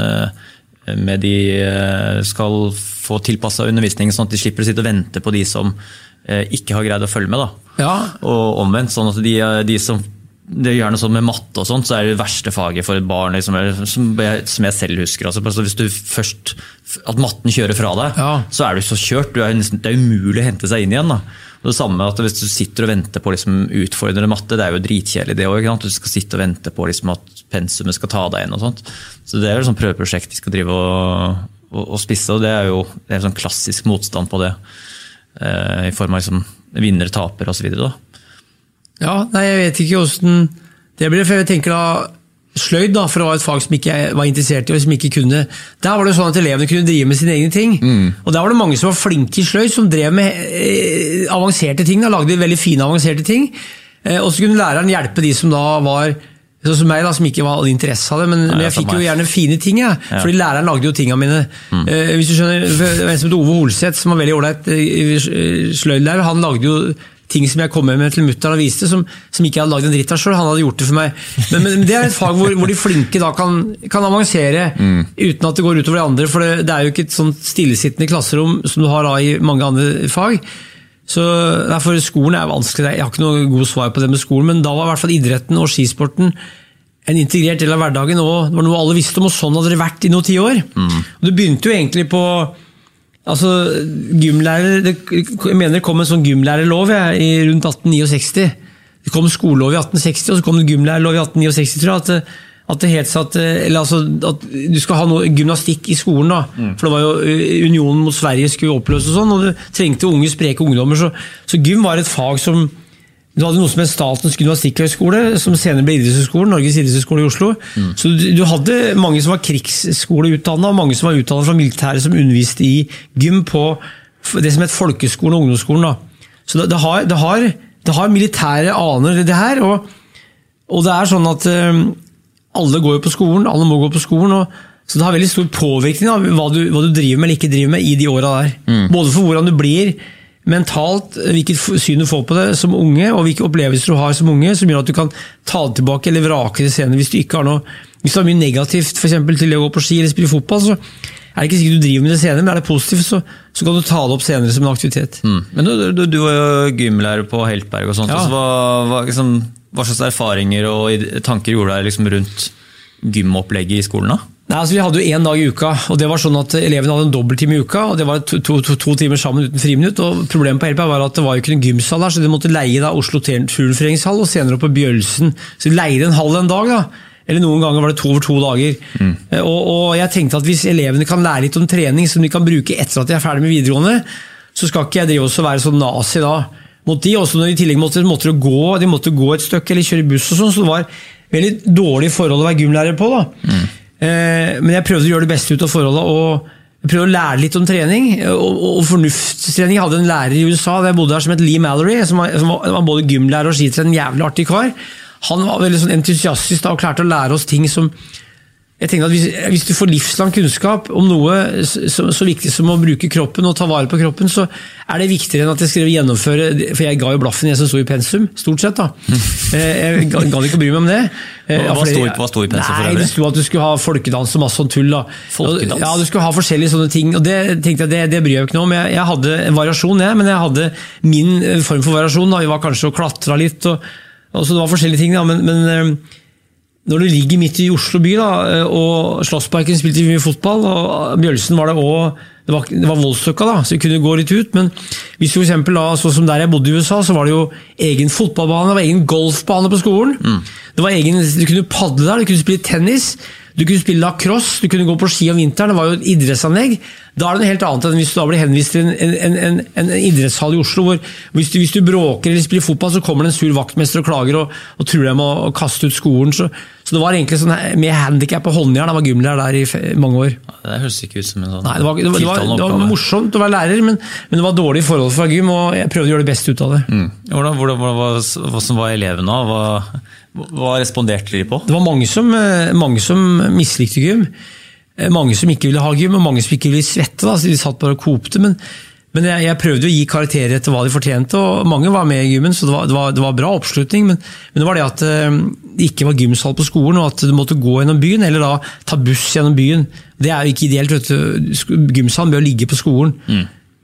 med de skal få tilpasset undervisning, sånn at de slipper å sitte og vente på de som ikke har greid å følge med da. Ja. Og omvendt, sånn at de, de som det er gjerne sånn med matte og sånt, så er det verste faget for et barn, liksom, som, jeg, som jeg selv husker. Altså, hvis du først, at matten kjører fra deg, ja. Så er du så kjørt, du er nesten, det er umulig å hente seg inn igjen. Da. Og det samme at hvis du sitter og venter på liksom, utfordrende matte, det er jo dritkjedelig det også, ikke sant? Du skal sitte og vente på liksom, at pensumet skal ta deg inn og sånt. Så det er jo et sånt prøveprosjekt de skal drive og, og, og spisse, og det er jo det er sånn klassisk motstand på det, eh, i form av liksom, vinner, taper og så videre da. Ja, nei, jeg vet ikke hvordan det blir, for jeg tenker da, sløyd da, for det var et fag som ikke jeg var interessert i, og som ikke kunne, der var det sånn at elevene kunne drive med sine egne ting, mm. og der var det mange som var flinke i sløyd, som drev med eh, avanserte ting, da, lagde veldig fine avanserte ting, eh, og så kunne læreren hjelpe de som da var, sånn som meg da, som ikke var interesse av det, men, nei, men jeg fikk jo gjerne fine ting, ja, ja. Fordi læreren lagde jo tingene mine. Mm. Eh, hvis du skjønner, en som heter Ove Holseth, som var veldig ordentlig eh, sløydlærer, han lagde jo ting som jeg kom med til mutteren og viste, som, som ikke hadde laget en dritt av selv, han hadde gjort det for meg. Men, men det er et fag hvor, hvor de flinke da kan, kan avansere, mm. uten at det går utover de andre, for det, det er jo ikke et sånt stillesittende klasserom som du har da i mange andre fag. Så derfor skolen er vanskelig, jeg har ikke noe god svar på det med skolen, men da var i hvert fall idretten og skisporten en integrert del av hverdagen, og det var noe alle visste om, og sånn hadde det vært i noen ti år. Mm. Og det begynte jo egentlig på altså, gymlærer, det, jeg mener det kom en sånn gymlærerlov jeg, i rundt atten sekstini. Det kom skolelov i atten seksti, og så kom det gymlærerlov i atten sekstini, tror jeg, at, at det helt satt, eller altså, at du skal ha noe gymnastikk i skolen da, mm. for det var jo unionen mot Sverige skulle oppløse og sånn, og du trengte unge, spreke ungdommer, så, så gym var et fag som du hadde noe som er Statens gymnastikkhøgskole, som senere ble idrettshøgskolen, Norges idrettshøgskole i Oslo. Mm. Så du, du hadde mange som var krigsskoleutdannet, og mange som var utdannet fra militæret som underviste i gym på det som het folkeskolen og ungdomsskolen. Da. Så det, det, har, det, har, det har militære aner det her, og, og det er sånn at um, alle går jo på skolen, alle må gå på skolen, og, så det har veldig stor påvirkning av hva du, hva du driver med eller ikke driver med i de årene der. Mm. Både for hvordan du blir mentalt, hvilket syn du får på det som unge, og hvilke opplevelser du har som unge, som gjør at du kan ta det tilbake eller vrake det senere. Hvis du ikke har noe, hvis du har mye negativt for eksempel til å gå på ski eller spille fotball, så er det ikke sikkert du driver med det senere, men er det positivt, så, så kan du ta det opp senere som en aktivitet. Mm. Men du, du, du var jo gymlærer på Heltberg og sånt, ja. Så hva, hva, liksom, hva slags erfaringer og tanker gjorde deg liksom rundt gymopplegget i skolen da? Nei, altså Vi hadde jo en dag i uka, og det var sånn at elevene hadde en dobbelttime i uka, og det var to, to, to, to timer sammen uten friminutt, og problemet på Heltberg var at det var jo ikke en gymsal der, så de måtte leie da Oslo Turnforeningshall, og senere opp på Bjølsen, så de leide en halv en dag da, eller noen ganger var det to over to dager. Mm. Og, og jeg tenkte at hvis elevene kan lære litt om trening, som de kan bruke etter at de er ferdig med videregående, så skal ikke jeg drive også være sånn nazi da, mot de, også når de i tillegg måtte, måtte gå, de måtte gå et stykke, eller kjøre buss og sånn, så det var veldig dårlig forhold å være gymlærer på da. Mm. Men jeg prøvde å gjøre det beste ut av forholdet, og jeg prøvde å lære litt om trening, og, og, og fornuftstrening. Jeg hadde en lærer i U S A, der jeg bodde her, som het Lee Mallory, som var, som var både gymlærer og skitrener, en jævlig artig kar. Han var veldig sånn entusiastisk da, og klarte å lære oss ting som jeg tenker at hvis, hvis du får livslang kunnskap om noe så, så viktig som å bruke kroppen og ta vare på kroppen, så er det viktigere enn at jeg skrev gjennomføre, for jeg ga jo blaffen jeg som stod i pensum, stort sett da. Jeg ga, ga ikke å bry meg om det. Hva, hva stod, hva stod i pensum for øvrig? Nei, det stod at du skulle ha folkedans og masse sånn tull da. Folkedans? Ja, du skulle ha forskjellige sånne ting, og det tenkte jeg, det, det bryr jeg ikke noe om. Jeg, jeg hadde en variasjon, jeg, men jeg hadde min form for variasjon da. Vi var kanskje å klatre litt, og, og så det var forskjellige ting da, men, men når du ligger midt i Oslo by da, og Slottsparken spilte mye fotball, og Bjølsen var det også, det var, det var voldsstøkka da, så vi kunne gå litt ut, men hvis du for eksempel da, sånn som der jeg bodde i U S A, så var det jo egen fotballbane, det var egen golfbane på skolen, mm. det var egen, du kunne padle der, du kunne spille tennis, du kunne spille lacrosse, du kunne gå på ski om vinteren, det var jo et idrettsanlegg. Da er det noe helt annet enn hvis du da blir henvist til en, en, en, en idrettshall i Oslo, hvor hvis du, hvis du bråker eller spiller fotball, så kommer det en sur vaktmester og klager og, og tror deg med å kaste ut skolen. Så, så det var egentlig sånn med handicap og håndjern, det var gymlærer der i fe, mange år. Ja, det høres ikke ut som en sånn Nei, det var, det var, det var, det var morsomt å være lærer, men, men det var dårlig forhold fra gym, og jeg prøvde å gjøre det beste ut av det. Mm. Hvordan, hvordan, hvordan, hva, hva som var elevene? Hva, hva responderte de på? Det var mange som, mange som mislikte gym. Mange som ikke ville ha gym, og mange som ikke ville svette, da, så de satt bare og kopte, men, men jeg, jeg prøvde å gi karakterer etter hva de fortjente, og mange var med i gymmen, så det var, det var, det var bra oppslutning, men, men det var det at det ikke var gymsal på skolen, og at du måtte gå gjennom byen, eller da ta buss gjennom byen. Det er jo ikke ideelt, vet du. Gymsalen bør ligge på skolen. Mm.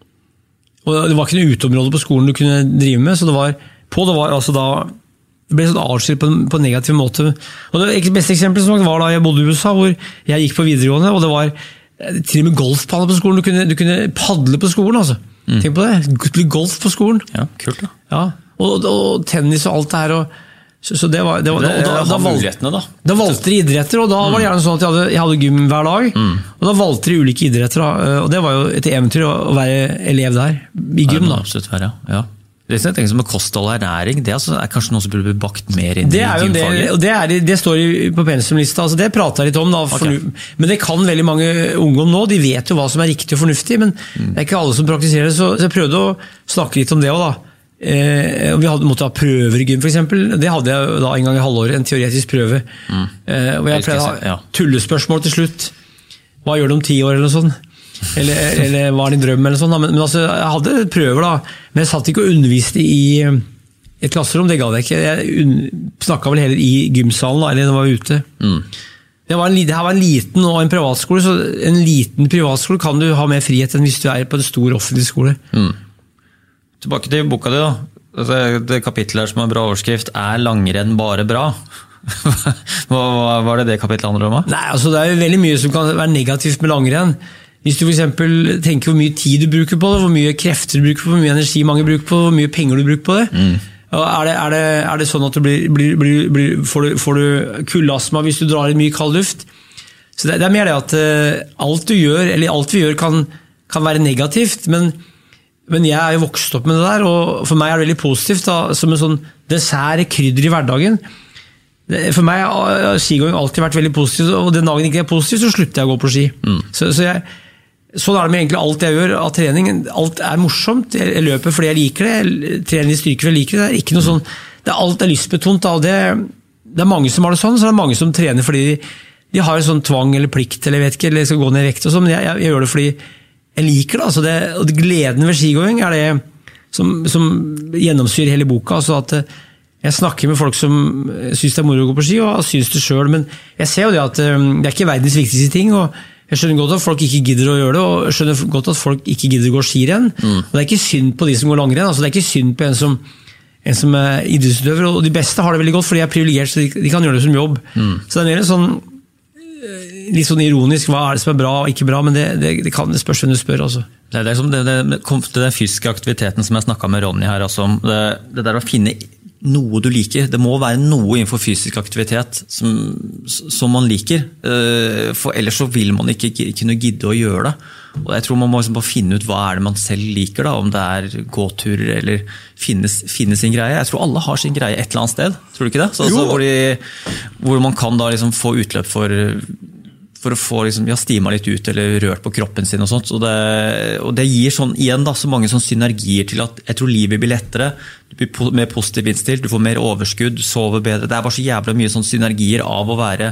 Og det var ikke noe uteområde på skolen du kunne drive med, så det var, på det var altså da det ble sånn avskilt på, på en negativ måte. Og det beste eksempelet var da jeg bodde i U S A, hvor jeg gikk på videregående, og det var til og med golfbane på skolen. Du kunne, du kunne padle på skolen, altså. Mm. Tenk på det. Spille golf på skolen. Ja, kult da. Ja, og, og tennis og alt det her. Og, så, så det var, det var, det, og da, da, da, valgte, da. da valgte de idretter, og da mm. var det gjerne sånn at jeg hadde, jeg hadde gym hver dag, mm. og da valgte de ulike idretter, da. Og det var jo et eventyr å være elev der, i gym da. Absolutt være, ja. Det er ting som med kosthold og ernæring, det er kanskje noe som burde bli bakt mer inn det i gymfaget? Det, det, det står på pensumlista, altså det prater jeg litt om da, okay. Men det kan veldig mange unge om nå, de vet jo hva som er riktig og fornuftig, men mm. det er ikke alle som praktiserer det, så jeg prøvde å snakke litt om det også da. Eh, vi hadde måttet ha prøver i gym for eksempel, det hadde jeg da en gang i halvåret, en teoretisk prøve, mm. eh, og jeg pleide å ha ja. tullespørsmål til slutt, hva gjør du om ti år eller noe sånt? Eller, eller var det en drøm eller sånn, men, men altså, jeg hadde prøver da, men jeg satt ikke og underviste i et klasserom, det ga jeg ikke, jeg snakket vel heller i gymsalen da, eller når jeg var ute. Mm. Det, var en, det her var en liten og en privatskole, så en liten privatskole kan du ha mer frihet enn hvis du er på en stor offentlig skole. Mm. Tilbake til boka di da, det, det kapitlet her som har bra overskrift, er langrenn bare bra? hva, hva var det det kapitlet handler om da? Nei, altså det er jo veldig mye som kan være negativt med langrenn. Hvis du for eksempel tenker hvor mye tid du bruker på det, hvor mye krefter du bruker på det, hvor mye energi mange bruker på det, hvor mye penger du bruker på det, mm. er, det, er, det, er det sånn at du blir, blir, blir, blir, får, du, får du kuldastma hvis du drar i mye kald luft? Så det, det er mer det at uh, alt du gjør, eller alt vi gjør kan, kan være negativt, men, men jeg er jo vokst opp med det der, og for meg er det veldig positivt da, som en sånn dessert, krydder i hverdagen. For meg har skigåing alltid vært veldig positivt, og den dagen ikke er positivt, så slutter jeg å gå på ski. Mm. Så, så jeg Sånn er det med egentlig alt jeg gjør av trening. Alt er morsomt. Jeg løper fordi jeg liker det. Jeg trener i styrke fordi jeg liker det. Det er ikke noe sånn, det er alt er lystbetont. Det, det er mange som har det sånn, så det er mange som trener fordi de, de har en sånn tvang eller plikt, eller jeg vet ikke, eller skal gå ned i vekt og sånn, men jeg, jeg, jeg gjør det fordi jeg liker det. Altså det og gleden ved skigåing er det som, som gjennomsyrer hele boka. Altså at jeg snakker med folk som synes det er moro å gå på ski, og synes det selv, men jeg ser jo det at det er ikke verdens viktigste ting, og jeg skjønner godt at folk ikke gidder å gjøre det, og jeg skjønner godt at folk ikke gidder å gå skirenn. Mm. Og det er ikke synd på de som går langrenn, altså det er ikke synd på en som, en som er idrettsutøver, og de beste har det veldig godt, fordi de er privilegert, så de, de kan gjøre det som jobb. Mm. Så det er mer en sånn, litt sånn ironisk, hva er det som er bra og ikke bra, men det, det, det kan det spørs hvem du spør, altså. Det er som det, det, det, den fysiske aktiviteten som jeg snakket med Ronny her, altså, det, det der å finne noe du liker. Det må være noe innenfor fysisk aktivitet som, som man liker, for ellers så vil man ikke kunne gidde å gjøre det. Og jeg tror man må liksom bare finne ut hva er det man selv liker, da, om det er gåturer eller finne, finne sin greie. Jeg tror alle har sin greie et eller annet sted, tror du ikke det? Så, altså, hvor, de, hvor man kan da liksom få utløp for for å få liksom, ja, stima litt ut eller rørt på kroppen sin og sånt. Og det, og det gir sånn, igjen da, så mange sånn synergier til at jeg tror livet blir lettere, du blir mer positiv innstilt, du får mer overskudd, du sover bedre. Det er bare så jævlig mye sånn synergier av å være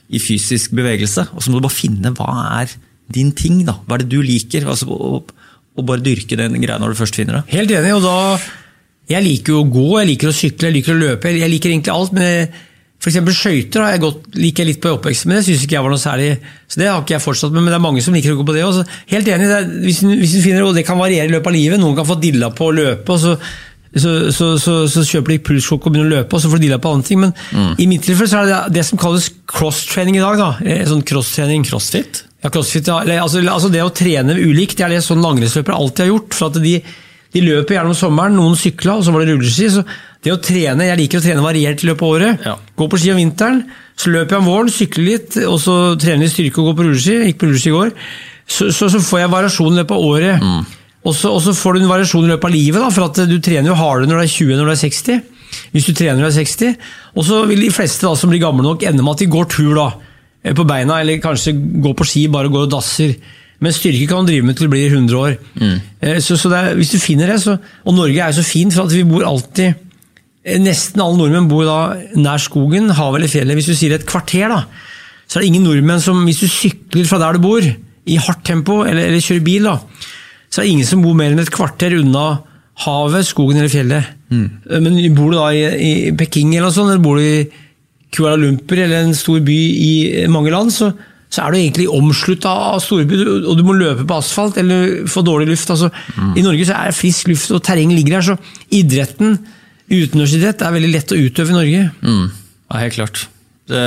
i fysisk bevegelse, og så må du bare finne hva er din ting da, hva er det du liker, altså, og, og bare dyrke den greia når du først finner det. Helt enig, og da, jeg liker jo å gå, jeg liker å sykle, jeg liker å løpe, jeg liker egentlig alt, men jeg, for eksempel skøyter har jeg gått, liker jeg litt på oppvekst, men det synes ikke jeg var noe særlig, så det har ikke jeg fortsatt med, men det er mange som liker å gå på det også. Helt enig, det er, hvis, hvis du finner, og det kan variere i løpet av livet, noen kan få dilla på å løpe, og så Så, så, så, så kjøper de pulsklokk og begynner å løpe, og så får de dilla på andre ting, men mm. i mitt tilfelle så er det det som kalles cross-trening i dag da, sånn cross-trening. Crossfit? Ja, crossfit, ja. Altså, altså det å trene ulikt, det er det sånn langrennsløpere alltid har gjort, for at de, de løper gjerne om sommeren, noen sykler, og så var det rulleski, så det å trene, jeg liker å trene variert i løpet av året, ja. Gå på ski om vinteren, så løper jeg om våren, sykler litt, og så trener jeg styrke og går på rulleski, jeg gikk på rulleski i går, så, så, så får jeg variasjon i løpet av året, mm. Og så, og så får du en variasjon i løpet av livet, da, for at du trener jo hardere når du er tjue når du er seksti, hvis du trener når du er seksti, og så vil de fleste da, som blir gamle nok ende med at de går tur da, på beina, eller kanskje går på ski, bare går og dasser, men styrke kan du drive med til du blir hundre år. Mm. Så, så det er, hvis du finner det, så, og Norge er jo så fint, for at vi bor alltid, nesten alle nordmenn bor da nær skogen, havet eller fjellet, hvis du sier et kvarter da, så er det ingen nordmenn som, hvis du sykler fra der du bor, i hardt tempo, eller, eller kjører bil da, så er det ingen som bor mer enn et kvarter unna havet, skogen eller fjellet. Mm. Men bor du da i, i Peking eller noe sånt, eller bor du i Kuala Lumpur eller en stor by i mange land, så, så er du egentlig omsluttet av storby, og du må løpe på asfalt eller få dårlig luft. Altså, mm. I Norge så er det frisk luft, og terreng ligger der, så idretten, utendørsidrett, er veldig lett å utøve i Norge. Mm. Ja, helt klart. Det...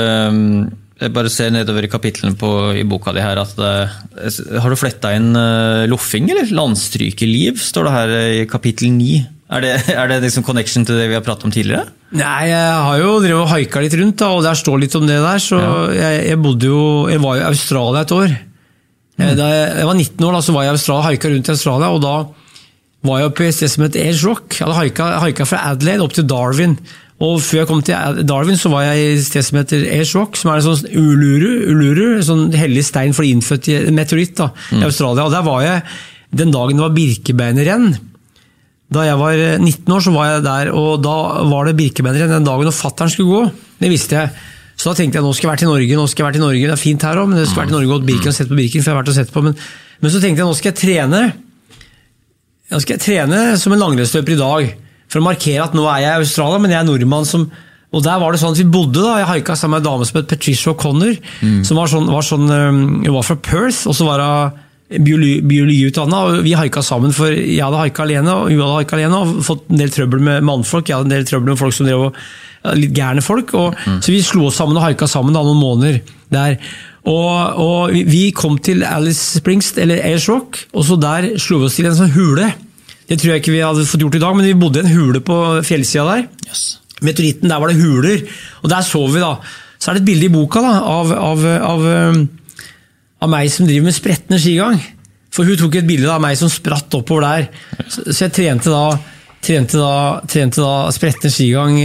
Jeg bare ser nedover i kapitlene på, i boka di her at uh, har du flettet inn uh, loffing eller landstrykeliv, står det her i kapittel ni. Er det, er det liksom connection til det vi har pratet om tidligere? Nei, jeg har jo drevet og haiket litt rundt da, og der står litt om det der, så ja. jeg, jeg bodde jo, jeg var jo i Australia et år. Mm. Da jeg, jeg var nitten år da, så var jeg i Australia, haiket rundt i Australia, og da var jeg på et sted som het Ayers Rock. Jeg hadde haiket, haiket fra Adelaide opp til Darwin. Og før jeg kom til Darwin så var jeg i et sted som heter Ayers Rock, som er en sånn Uluru, Uluru, en sånn hellig stein for innfødt i en meteoritt da, mm. i Australia. Og der var jeg, den dagen det var Birkebeinerrenn, da jeg var nitten år så var jeg der, og da var det Birkebeinerrenn den dagen når fatteren skulle gå. Det visste jeg. Så da tenkte jeg, nå skal jeg være til Norge, nå skal jeg være til Norge, det er fint her også, men det skal være til Norge og Birken og sett på Birken, for jeg har vært og sett på. Men, men så tenkte jeg, nå skal jeg trene, nå skal jeg trene som en langrennsløper i dag, for å markere at nå er jeg i Australia, men jeg er nordmann som, og der var det sånn at vi bodde da, jeg haiket sammen med en dame som het Patricia O'Connor, mm. som var sånn, var sånn, hun var fra Perth, og så var hun biologi, biologiutdannet, og vi haiket sammen, for jeg hadde haiket alene, og hun hadde haiket alene, og fått en del trøbbel med mannfolk, jeg hadde en del trøbbel med folk som drev og, litt gærne folk, og, mm. så vi slo oss sammen og haiket sammen da, noen måneder der, og, og vi kom til Alice Springs, eller Ayers Rock, og så der slo vi oss til en sånn hule. Det tror jeg ikke vi hadde fått gjort i dag, men vi bodde i en hule på fjellsida der. Yes. Meteoritten, der var det huler, og der så vi da. Så er det et bilde i boka da, av, av, av, av meg som driver med sprettende skigang. For hun tok et bilde av meg som spratt oppover der. Så, så jeg trente da, trente da, trente da sprettende skigang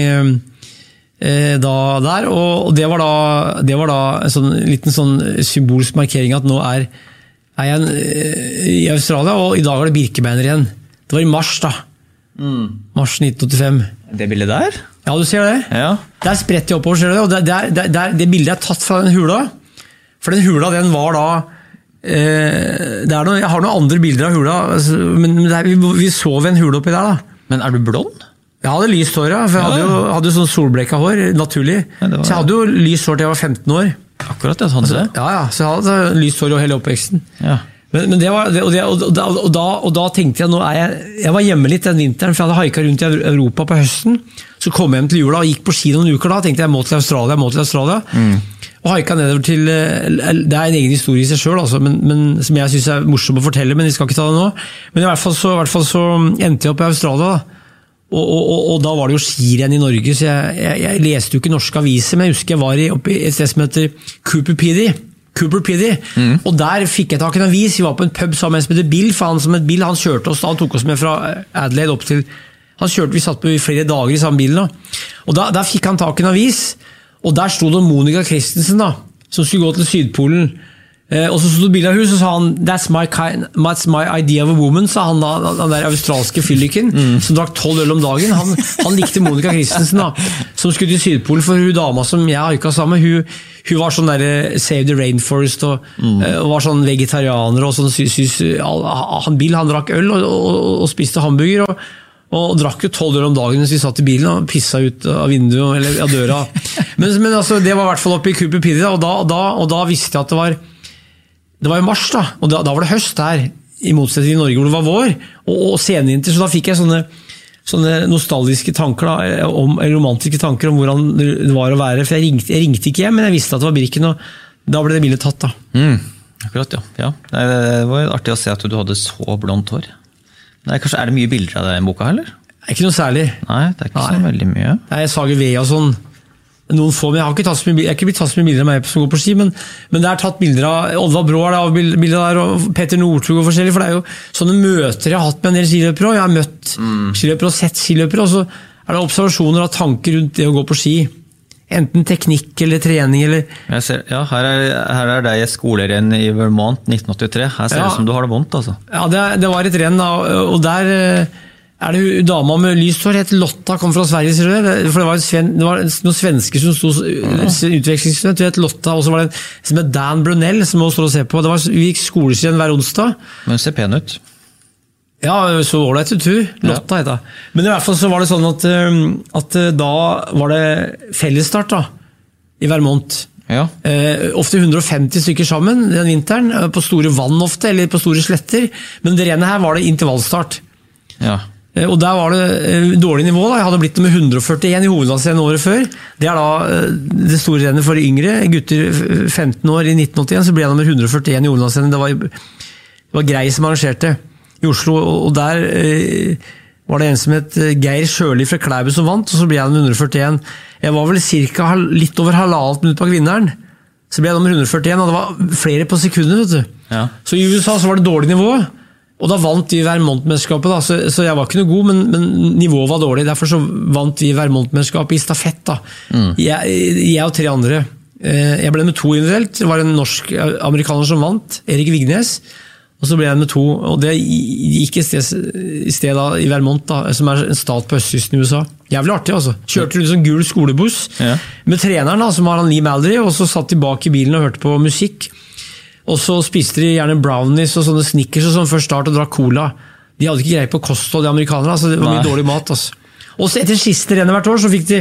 eh, da, der, og, og det var da, det var da en sånn, liten sånn symbolsk markering at nå er, er jeg eh, i Australia, og i dag er det Birkebeiner igjen. Det var i mars da. Mm. Mars nitten åttifem. Det bildet der? Ja, du ser det. Ja. Der spretter jeg oppover, ser du det? Og det, det, det, det, det bildet er tatt fra den hula. For den hula, den var da... Eh, det er noe, jeg har noen andre bilder av hula, men det er, vi, vi sov en hule oppi der da. Men er du blond? Jeg hadde lyst hår, ja. For jeg hadde jo, hadde jo sånn solbleka hår, naturlig. Ja, var... Så jeg hadde jo lyst hår til jeg var femten år. Akkurat, ja, sånn det. Ja, ja. Så jeg hadde lyst hår og hele oppveksten. Ja. Men, men det var, og, det, og, da, og, da, og da tenkte jeg, nå er jeg, jeg var hjemme litt den vinteren, for jeg hadde haiket rundt i Europa på høsten, så kom jeg hjem til jula og gikk på ski noen uker da, tenkte jeg, jeg må til Australia, jeg må til Australia, mm. og haiket nedover til, det er en egen historie i seg selv, altså, men, men, som jeg synes er morsom å fortelle, men jeg skal ikke ta det nå, men i hvert fall så, i hvert fall så endte jeg opp i Australia da, og, og, og, og da var det jo skirenn i Norge, så jeg, jeg, jeg leste jo ikke norske aviser, men jeg husker jeg var i, oppe i et sted som heter Cooper Pedy, Cooper Pedy, mm. og der fikk jeg tak i en avis, vi var på en pub sammen med en som heter Bill, for han som het Bill, han kjørte oss, han tok oss med fra Adelaide opp til, han kjørte, vi satt på i flere dager i samme bilen da, og da, der fikk han tak i en avis, og der stod det Monica Christensen da, som skulle gå til Sydpolen, Eh, og så stod bildet av hun, så sa han that's my, kind, that's my idea of a woman, sa han da, den der australske fylliken mm. som drakk tolv øl om dagen. Han, han likte Monica Christensen da, som skulle til Sydpolen, for hun dama som jeg har ikke sammen, hun, hun var sånn der Save the Rainforest og, mm. og var sånn vegetarianer og sånn, synes, synes, han Bill han drakk øl og, og, og spiste hamburger og, og drakk jo tolv øl om dagen mens vi satt i bilen og pissa ut av vinduet eller av døra. Men, men altså, det var i hvert fall oppe i Cooper Pedy, og da, og, da, og da visste jeg at det var Det var i mars da, og da, da var det høst her, i motsetning til Norge hvor det var vår, og, og senvinter, så da fikk jeg sånne, sånne nostalgiske tanker, da, om, eller romantiske tanker om hvordan det var å være, for jeg ringte, jeg ringte ikke hjem, men jeg visste at det var Birken, og da ble det bildet tatt da. Mm, akkurat, ja. ja. Nei, det var artig å se at du hadde så blondt hår. Nei, kanskje er det mye bilder av deg i boka, eller? Ikke noe særlig. Nei, det er ikke Nei. så veldig mye. Nei, jeg sager ved og sånn, noen få, men jeg har ikke tatt så mye, jeg har ikke blitt tatt så mye bilder av meg som går på ski, men, men det er tatt bilder av Oddvar Brå, bilder der, og Petter Northug og forskjellig, for det er jo sånne møter jeg har hatt med en del skiløpere, og jeg har møtt mm. skiløpere og sett skiløpere, og så er det observasjoner og tanker rundt det å gå på ski. Enten teknikk eller trening, eller... Jeg ser, ja, her er, her er deg i skolerenn i Vermont nitten åttitre, her ser det ja, ut som du har det vondt, altså. Ja, det, det var et renn, og der... Er det dama med lyst hår, heter Lotta, kom fra Sverige, ser du? For det var, sven, det var noen svensker som stod utvekslingsstudent, du vet Lotta, og så var det en som het Dan Brunell, som også står og ser på. Det var, vi gikk skoleskirenn hver onsdag. Men ser pen ut. Ja, så var det etter tur. Lotta ja. heter det. Men i hvert fall så var det sånn at, at da var det fellesstart da, i Vermont. Ja. Eh, ofte hundre og femti stykker sammen den vinteren, på store vann ofte, eller på store sletter. Men det rene her var det intervallstart. Ja. Og der var det dårlig nivå da. Jeg hadde blitt nummer hundre og førtien i hovedlandsrennet året før. Det er da det store rennet for yngre. Gutter femten år i nitten åttien, så ble jeg nummer hundre og førtien i hovedlandsrennet. Det var, det var Grei som arrangerte i Oslo, og der eh, var det en som het Geir Sjøli fra Klæbu som vant, og så ble jeg nummer hundre og førtien. Jeg var vel cirka litt over halvannet minutt bak vinneren. Så ble jeg nummer hundre og førtien, og det var flere på sekunder, vet du. Ja. Så i U S A så var det dårlig nivå. Og da vant vi Vermont-mesterskapet, da, så, så jeg var ikke noe god, men, men nivået var dårlig. Derfor så vant vi Vermont-mesterskapet i stafett. Da. Mm. Jeg, jeg og tre andre. Jeg ble med to individuelt. Det var en norsk-amerikaner som vant, Erik Vignes. Og så ble jeg med to, og det gikk et sted, et sted da, i Vermont, da, som er en stat på østkysten i U S A. Jævlig artig, altså. Kjørte rundt som gul skolebuss ja. med treneren, da, som var han Lee Mallory, og så satt de bak i bilen og hørte på musikk. Og så spiste de gjerne brownies og sånne Snickers og sånn før start og drakk cola. De hadde ikke greie på kosthold, de amerikanere, så det var mye Nei. dårlig mat. Altså. Og så etter siste rennet hvert år, så fikk de...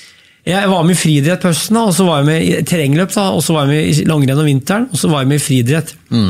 Jeg var med i friidrett på høsten, og så var jeg med i terrengløp, da, og så var jeg med i langrenn om vinteren, og så var jeg med i friidrett. Mm.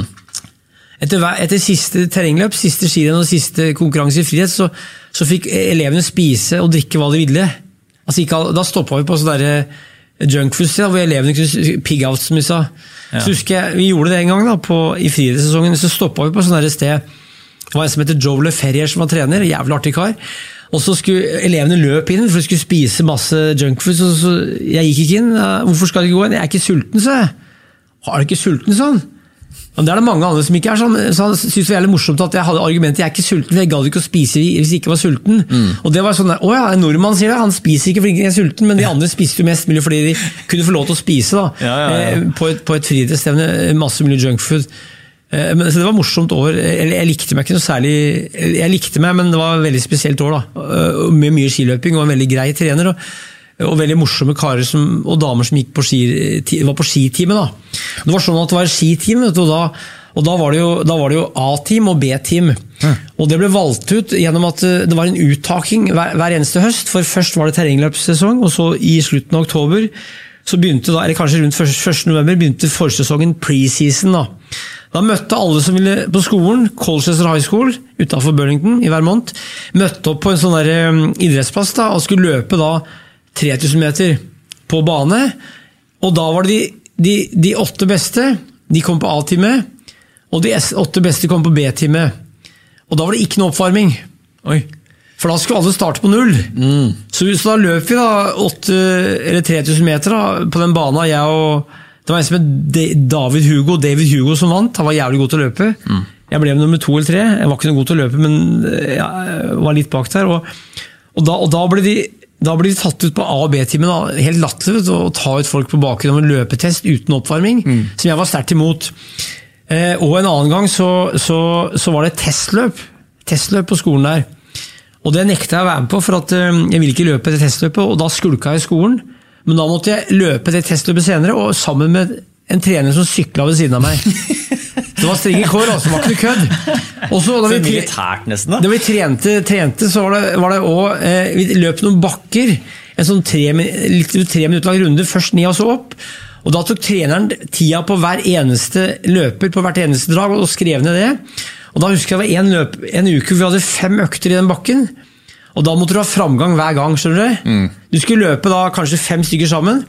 Etter, etter siste terrengløp, siste skirenn og siste konkurranse i friidrett, så, så fikk elevene spise og drikke hva de ville. Altså, ikke, da stoppet vi på sånn der junkfood, hvor elevene kunne pig-out, som vi sa. Ja. Så husker jeg, vi gjorde det en gang da, på, i friidrettssesongen, så stoppet vi på sånn der sted. Det var en som heter Joe Leferrier som var trener, jævlig artig kar. Og så skulle elevene løpe inn, for de skulle spise masse junkfood, så, så jeg gikk ikke inn. Hvorfor skal de ikke gå inn? Jeg er ikke sulten, sa jeg. Har du ikke sulten, sånn? Men det er det mange andre som ikke er sånn. Så han syntes det var jævlig morsomt at jeg hadde argumentet, jeg er ikke sulten, for jeg gadd ikke å spise hvis jeg ikke var sulten. Mm. Og det var sånn, å ja, en nordmann sier det, han spiser ikke fordi jeg er sulten, men de andre spiste jo mest mulig fordi de kunne få lov til å spise da, ja, ja, ja. på et, på et friidrettsstevne, masse mulig junkfood. Men, så det var morsomt år, jeg, jeg likte meg ikke noe særlig, jeg likte meg, men det var et veldig spesielt år da, med mye skiløping og en veldig grei trener, og og veldig morsomme karer som, og damer som gikk på ski, var på skiteamet da. Det var sånn at det var skiteam, og da, og da var det jo, da var det jo A-team og B-team. Mm. Og det ble valgt ut gjennom at det var en uttaking hver, hver eneste høst, for først var det terrengløpssesong, og så i slutten av oktober, så begynte da, eller kanskje rundt første november, begynte forsesongen pre-season da. Da møtte alle som ville på skolen, Colchester High School, utenfor Burlington i Vermont, møtte opp på en sånn der um, idrettsplass da, og skulle løpe da tre tusen meter på bane, og da var det de, de, de åtte beste, de kom på A-time, og de åtte beste kom på B-time. Og da var det ikke noe oppvarming. Oi. For da skulle alle starte på null. Mm. Så, så da løp vi da åtte, eller tre tusen meter da, på den banen, jeg og det var en som het David Hugo, David Hugo som vant, han var jævlig god til å løpe. Mm. Jeg ble med nummer to eller tre, jeg var ikke noe god til å løpe, men jeg var litt bak der, og, og, da, og da ble de da blir de tatt ut på A- og B-timen, helt latterlig, å ta ut folk på bakgrunn av en løpetest uten oppvarming, mm. som jeg var sterkt imot. Eh, og en annen gang så, så, så var det testløp, testløp på skolen der. Og det nekta jeg å være med på, for at eh, jeg ville ikke løpe det testløpet, og da skulka jeg i skolen. Men da måtte jeg løpe det testløpet senere, og sammen med en trener som sykla ved siden av meg. Det var strenge kår, altså, det var ikke noe kødd. Og så da vi, militært nesten da. Da vi trente, trente så var det, var det også, eh, vi løp noen bakker, en sånn tre, litt tre minutter lang runde, først ned og så opp. Og da tok treneren tida på hver eneste løper, på hvert eneste drag, og skrev ned det. Og da husker jeg det var en, løp, en uke, vi hadde fem økter i den bakken, og da måtte du ha framgang hver gang, skjønner du? Mm. Du skulle løpe da kanskje fem stykker sammen,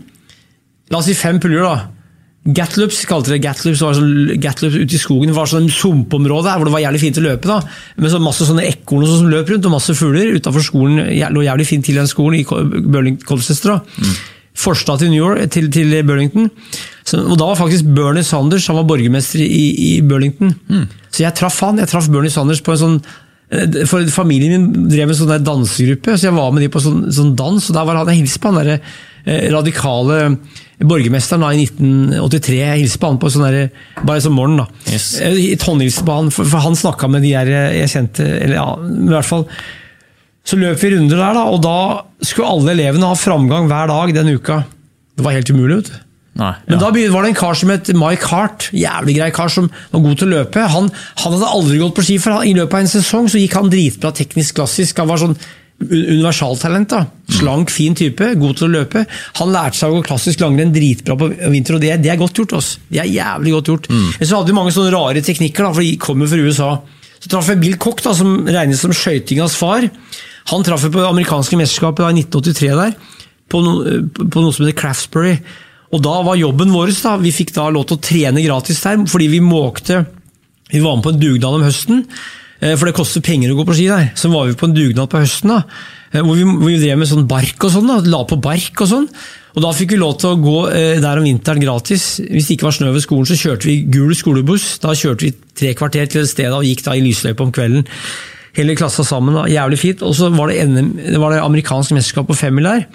la oss si fem puljer da. Gatloops, kalte det Gatloops, var sånn, Gatloops ute i skogen, det var sånn sumpområde hvor det var jævlig fint å løpe da, med så masse sånne ekorn som løp rundt, og masse fugler utenfor skolen, lå jævlig fint til den skolen i Burlington, Colchester da. Mm. Forstad til New York, til, til Burlington. Så, og da var faktisk Bernie Sanders, han var borgermester i, i Burlington. Mm. Så jeg traff han, jeg traff Bernie Sanders på en sånn, for familien min drev en sånn der dansegruppe, så jeg var med de på sånn, sånn dans, og der var han, jeg hilste på han der eh, radikale borgermesteren da, i nitten åttitre, jeg hilste på han på sånn der, bare som morgen da. Yes. Jeg håndhilste på han, for, for han snakket med de der jeg kjente, eller ja, i hvert fall. Så løp vi runder der da, og da skulle alle elevene ha framgang hver dag den uka. Det var helt umulig, vet du. Nei, ja. Men da var det en kar som het Mike Hart, jævlig grei kar som var god til å løpe. Han, han hadde aldri gått på ski, for i løpet av en sesong så gikk han dritbra teknisk klassisk. Han var sånn universaltalent da. Slank, fin type, god til å løpe. Han lærte seg å gå klassisk langrenn dritbra på vinter, og det, det er godt gjort også. Det er jævlig godt gjort. Mm. Så hadde vi mange sånne rare teknikker da, for de kom jo fra U S A. Så traff jeg Bill Koch da, som regnes som skøytingas far. Han traff på det amerikanske mesterskapet da, i nitten åttitre der, på, no, på noe som heter Craftsbury. Og da var jobben vår, da, vi fikk da lov til å trene gratis der, fordi vi måkte, vi var med på en dugnad om høsten, for det koster penger å gå på ski der. Så var vi på en dugnad på høsten da, hvor vi, hvor vi drev med sånn bark og sånn, da, la på bark og sånn. Og da fikk vi lov til å gå der om vinteren gratis. Hvis det ikke var snø ved skolen, så kjørte vi gul skolebuss. Da kjørte vi tre kvarter til et sted og gikk da i lysløype om kvelden. Hele klassa sammen, da, jævlig fint. Og så var det, ene, det, var det amerikansk mesterskap på femmil der.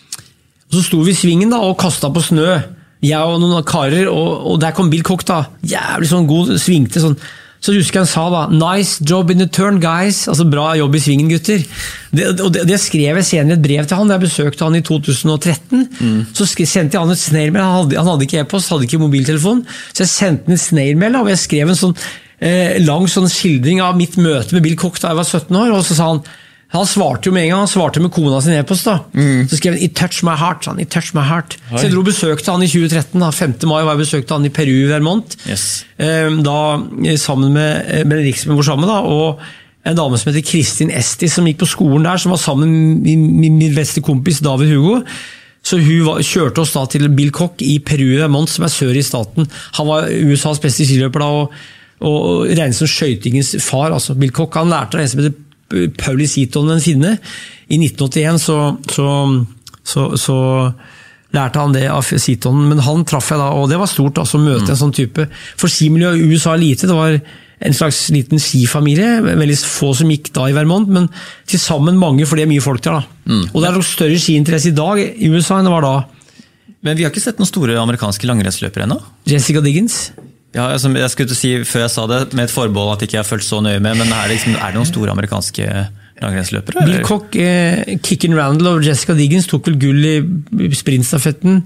Og så sto vi i svingen da, og kastet på snø. Jeg og noen karer, og, og der kom Bill Koch da. Jævlig sånn god, svingte sånn. Så husker jeg han sa da, nice job in the turn, guys. Altså, bra jobb i svingen, gutter. Det, og det, det skrev jeg senere et brev til han, da jeg besøkte han i to tusen og tretten. Mm. Så skrev, sendte jeg han et snailmail, han hadde, han hadde ikke e-post, hadde ikke mobiltelefon. Så jeg sendte han et snailmail da, og jeg skrev en sånn eh, lang sånn skildring av mitt møte med Bill Koch da jeg var sytten år, og så sa han, han svarte jo med en gang, han svarte med kona sin e-post da. Mm. Så skrev han, it touched my heart, han, it touched my heart. Oi. Så jeg dro og besøkte han i tjue tretten, da. femte mai var jeg besøkte han i Peru, Vermont. Yes. Da, sammen med Benediktsson var sammen da, og en dame som heter Kristin Estis, som gikk på skolen der, som var sammen med min, min beste kompis David Hugo. Så hun var, kjørte oss da til Bill Koch i Peru, Vermont, som er sør i staten. Han var U S A's beste skiløper da, og, og regnet som skøytingens far, altså Bill Koch. Han lærte en som heter Pauli Seaton, en finne. I nitten åttien så, så, så, så lærte han det av Seaton, men han traff jeg da, og det var stort altså, å møte mm. en sånn type. For skimiljøet i U S A lite, det var en slags liten skifamilie, veldig få som gikk da i Vermont, men til sammen mange, for det er mye folk der da. Mm. Og det er nok større skiinteresse i dag i U S A enn det var da. Men vi har ikke sett noen store amerikanske langrennsløpere ennå? Jessica Diggins. Ja, altså, jeg skulle si før jeg sa det, med et forbehold at ikke jeg har følt så nøye med, men er det, liksom, er det noen store amerikanske langrennsløpere? Bill Koch, eh, Kicken Randall og Jessica Diggins tok vel gull i sprintstafetten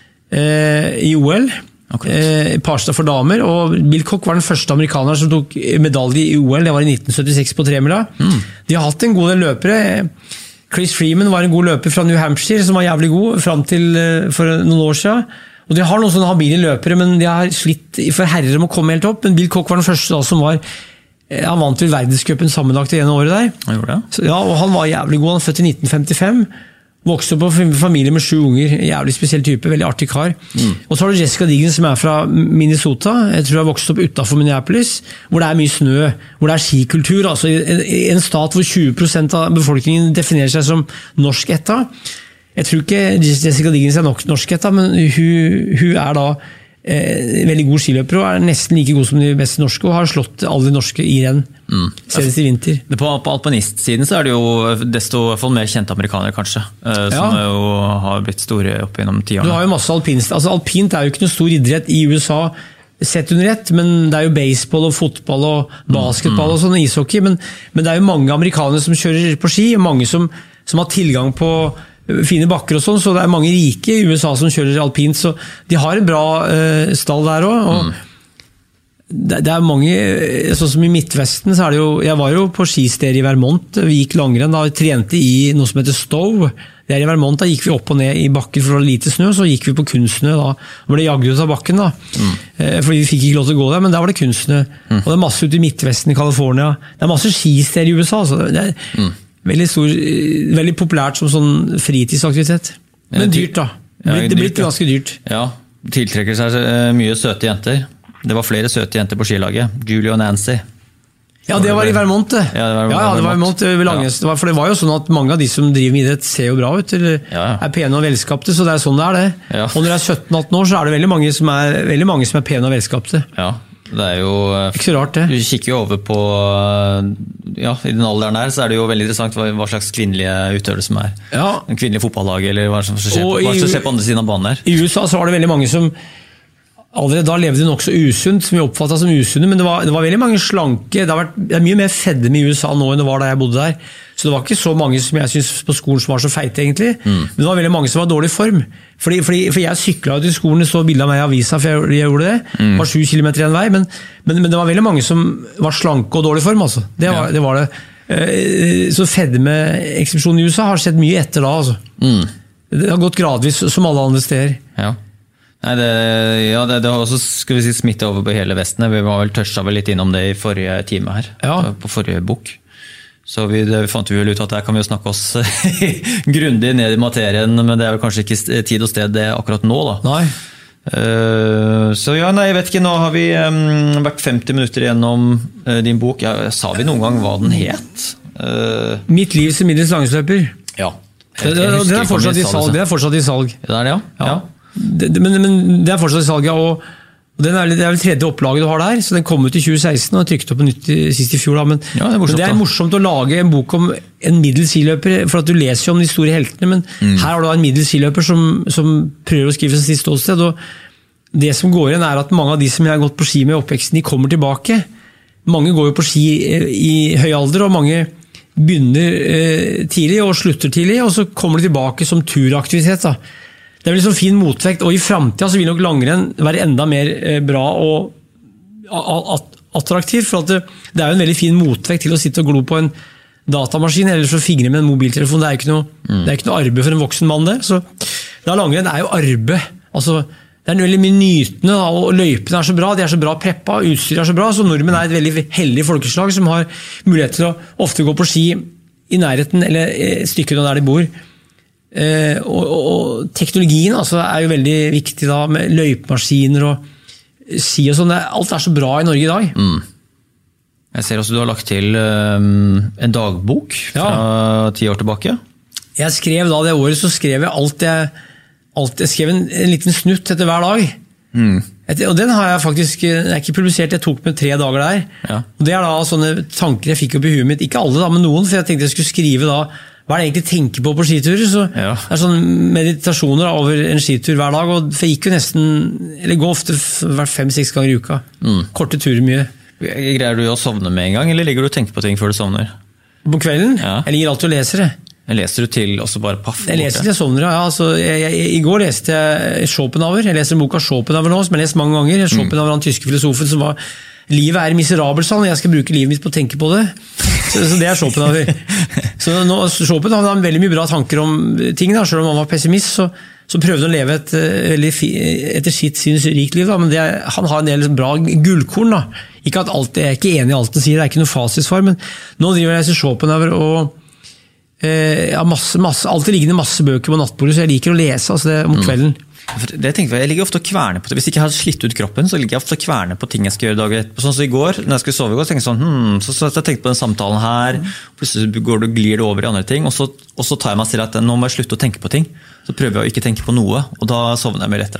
eh, i O L, eh, Parstad for damer, og Bill Koch var den første amerikaner som tok medalje i O L, det var i nitten syttiseks på tremila. Mm. De har hatt en god del løpere. Chris Freeman var en god løper fra New Hampshire, som var jævlig god, frem til eh, for noen år siden. Og de har noen sånne habile løpere, men de har slitt for herrer om å komme helt opp. Men Bill Koch var den første da som var, han vant til verdenscupen sammenlagt i ene året der. Han gjorde det? Så, ja, og han var jævlig god, han er født i nitten femtifem. Vokste opp på familie med sju unger, jævlig spesiell type, veldig artig kar. Mm. Og så har du Jessica Diggins som er fra Minnesota, jeg tror jeg har vokst opp utenfor Minneapolis, hvor det er mye snø, hvor det er skikultur, altså i en stat hvor tjue prosent av befolkningen definerer seg som norsk-etta. Jeg tror ikke Jessica Diggins er nok norsketta, men hun, hun er da eh, veldig god skiløper og er nesten like god som de beste norske, og har slått alle de norske i renn, mm. senest i vinter. På, på alpinistsiden så er det jo desto mer kjente amerikanere, kanskje, eh, som ja. jo har blitt store opp gjennom tiårene. Du har jo masse alpinst. Altså, alpint er jo ikke noe stor idrett i U S A, sett under ett, men det er jo baseball og fotball og basketball og sånn, ishockey, men, men det er jo mange amerikanere som kjører på ski, og mange som, som har tilgang på fine bakker og sånn, så det er mange rike i U S A som kjører alpint, så de har en bra uh, stall der også, og mm. det, det er mange, sånn som i Midtvesten, så er det jo, jeg var jo på skister i Vermont, vi gikk langrenn, da vi trente i noe som heter Stowe, der i Vermont, da gikk vi opp og ned i bakker for å ha lite snø, så gikk vi på kunstsnø, da var det jagd ut av bakken da, mm. fordi vi fikk ikke lov til å gå der, men der var det kunstsnø, mm. og det er masse ute i Midtvesten i California, det er masse skister i U S A, så det er mm. veldig, stor, veldig populært som sånn fritidsaktivitet, men dyrt da, det blir, det blir ganske dyrt. Ja, tiltrekker seg mye søte jenter, det var flere søte jenter på skilaget, Julie og Nancy. Ja, det var i Vermont det. Ja, det var, ja, ja, det var i Vermont. Ja. For det var jo sånn at mange av de som driver med idrett ser jo bra ut, eller ja. er pene og velskapte, så det er sånn det er det. Ja. Og når det er sytten atten år, så er det veldig mange som er, veldig mange som er pene og velskapte. Ja, det er jo... Ikke så rart det. Du kikker jo over på, ja, i den alderen her, så er det jo veldig interessant hva, hva slags kvinnelige utøvere som er. Ja. En kvinnelig fotballag, eller hva som skjer, hva som skjer på andre siden av banen her. I U S A så var det veldig mange som allerede da levde nok så usunt, som vi oppfattet som usunne, men det var, det var veldig mange slanke, det, har vært, det er mye mer fedme i U S A nå enn det var da jeg bodde der, så det var ikke så mange som jeg synes på skolen som var så feite egentlig, mm. men det var veldig mange som var i dårlig form, fordi, fordi, for jeg syklet ut i skolen, det stod bildet av meg i avisa, for jeg, jeg gjorde det, mm. var sju kilometer i en vei, men, men, men det var veldig mange som var slanke og dårlig form, altså. Det var, ja. det, var det. Så fedme-ekspedisjonen i U S A har skjedd mye etter da, altså. Mm. Det har gått gradvis, som alle andre steder. Ja. Nei, det, ja, det, det har også skal vi si, smittet over på hele Vesten. Vi var vel tørsta vel litt innom det i forrige time her, ja. på, på forrige bok. Så vi, det fant vi vel ut at der kan vi jo snakke oss grundig ned i materien, men det er vel kanskje ikke tid og sted det akkurat nå da. Nei. Uh, så ja, nei, jeg vet ikke, nå har vi um, vært femti minutter gjennom uh, din bok. Ja, sa vi noen gang hva den het? Uh, Mitt liv som middels langsløper. Ja. Det, det, det, er fortsatt i salg, det er fortsatt i salg. Det er det, ja. ja. ja. Det, men, men det er fortsatt i salg, ja, og den er, det er vel tredje opplaget du har der, så den kom ut i tjue seksten og trykte opp på nytt sist i fjor. Da. Men, ja, det, er morsomt, men det er morsomt å lage en bok om en middels skiløper, for at du leser jo om de store heltene, men mm. her har du en middels skiløper som, som prøver å skrive seg sitt ståsted, og det som går igjen er at mange av de som jeg har gått på ski med i oppveksten, de kommer tilbake. Mange går jo på ski i høy alder, og mange begynner eh, tidlig og slutter tidlig, og så kommer de tilbake som turaktivitet da. Det er vel sånn fin motvekt, og i fremtiden så vil nok langrenn være enda mer bra og attraktivt, for at det, det er jo en veldig fin motvekt til å sitte og glo på en datamaskin, eller så fingre med en mobiltelefon. Det er ikke noe, mm. det er ikke noe arbeid for en voksen mann det. Så det er langrenn er jo arbeid. Altså, det er veldig mye nytende, da, og løypene er så bra, de er så bra preppa, utstyret er så bra, så nordmenn er et veldig heldig folkeslag som har mulighet til å ofte gå på ski i nærheten, eller stykket der de bor. Eh, og, og, og teknologien altså, er jo veldig viktig da, med løypemaskiner og ski og sånn. Alt er så bra i Norge i dag. Mm. Jeg ser også du har lagt til um, en dagbok fra ja. ti år tilbake. Jeg skrev da det året, så skrev jeg alt jeg, alt jeg skrev en, en liten snutt etter hver dag. Mm. Etter, og den har jeg faktisk, den er ikke publisert, jeg tok med tre dager der. Ja. Og det er da sånne tanker jeg fikk opp i huet mitt, ikke alle da, men noen, for jeg tenkte jeg skulle skrive da hva er det egentlig tenker på på skiturer, så ja. det er sånn meditasjoner da, over en skitur hver dag, og for jeg gikk jo nesten, eller går ofte hvert fem-seks ganger i uka. Mm. Korte turer mye. Greier du å sovne med en gang, eller ligger du og tenker på ting før du sovner? På kvelden? Ja. Jeg ligger alltid og leser det. Jeg leser du til også bare paff? Jeg leser til jeg sovner, ja. Altså, jeg, jeg, I går leste jeg Schopenhauer, jeg leser en bok av Schopenhauer nå, som jeg har lest mange ganger. Schopenhauer, han tyske filosofen som var livet er miserabelt, sånn, jeg skal bruke livet mitt på å tenke på det. Så, så det er Schopenhauer. Så nå, Schopenhauer har veldig mye bra tanker om ting, da, selv om han var pessimist, så, så prøvde han å leve et, etter sitt syns rikt liv, da, men det er, han har en del bra gullkorn. Da. Ikke at alt, jeg er ikke enig i alt han sier, det er ikke noe fasitsvar, men nå driver jeg til Schopenhauer og eh, ja, masse, masse, alltid liggende masse bøker på nattbordet, så jeg liker å lese altså det, om kvelden. Mm. Det tenkte jeg, jeg ligger ofte å kverne på det. Hvis jeg ikke har slitt ut kroppen, så ligger jeg ofte å kverne på ting jeg skal gjøre dagen etterpå. Sånn som i går, når jeg skulle sove i går, så tenkte jeg sånn, hmm, så, så jeg tenkte på den samtalen her, plutselig går det, glir det over i andre ting, og så, og så tar jeg meg selv at nå må jeg slutte å tenke på ting. Så prøver jeg å ikke tenke på noe, og da sovner jeg mye lettere.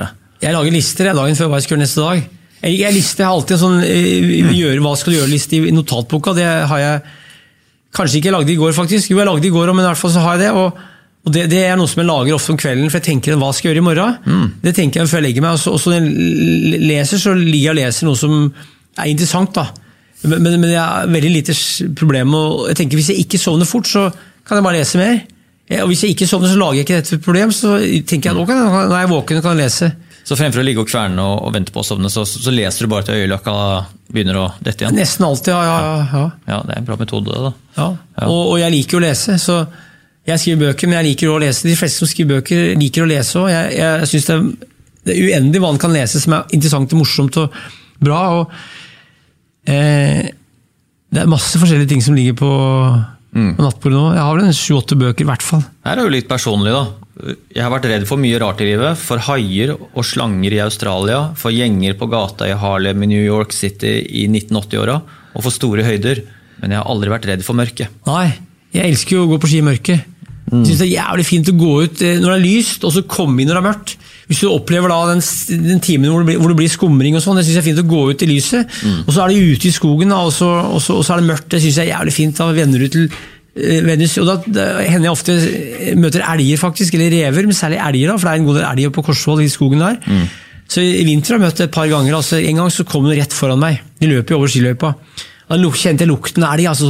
Jeg lager lister jeg, dagen før hva jeg skal gjøre neste dag. Jeg, jeg lister alltid en sånn uh, gjøre, hva skal du gjøre-liste i notatboka. Det har jeg kanskje ikke lagde i går, faktisk. Jo, jeg lagde i går, men i hvert fall så har jeg det. Og, og det, det er noe som jeg lager ofte om kvelden, for jeg tenker hva skal jeg gjøre i morgen. Mm. Det tenker jeg før jeg legger meg. Og så, og så når jeg leser, så ligger jeg og leser noe som er interessant, da. Men, men, men det er veldig lite problem. Og jeg tenker, hvis jeg ikke sovner fort, så kan jeg bare lese mer. Og hvis jeg ikke sovner, så lager jeg ikke dette problem, så tenker jeg, nå kan jeg, når jeg er våken, kan jeg lese. Så fremfor å ligge og kverne og, og vente på å sovne, så, så leser du bare til øyelokka begynner å dette igjen? Nesten alltid, ja. Ja, ja. Ja, det er en bra metode, da. Ja, ja. Og, og jeg liker å lese, så jeg skriver bøker, men jeg liker å lese. De fleste som skriver bøker liker å lese også. Jeg, jeg synes det er, det er uendelig hva man kan lese som er interessant og morsomt og bra, og eh, det er masse forskjellige ting som ligger på Mm. nattbordet nå. Jeg har vel en sju-åtte bøker i hvert fall. Her er jo litt personlig da. Jeg har vært redd for mye rart i livet, for haier og slanger i Australia, for gjenger på gata i Harlem i New York City i nitten åtti-åra, og for store høyder. Men jeg har aldri vært redd for mørke. Nei, jeg elsker jo å gå på ski i mørke. Mm. Jeg synes det er jævlig fint å gå ut når det er lyst, og så komme inn når det er mørkt. Hvis du opplever da den, den timen hvor det, blir, hvor det blir skumring og sånn, det synes jeg er fint å gå ut i lyset, mm. og så er det ute i skogen, da, og, så, og, så, og så er det mørkt, det synes jeg er jævlig fint, da venner du til eh, venner, og da, da hender jeg ofte møter elger faktisk, eller rever, men særlig elger da, for det er en god del elger på Korsvoll i skogen der. Mm. Så i vinter har jeg møtt det et par ganger, altså en gang så kom de rett foran meg, de løper over skiløypa. Da kjente jeg lukten av elg, altså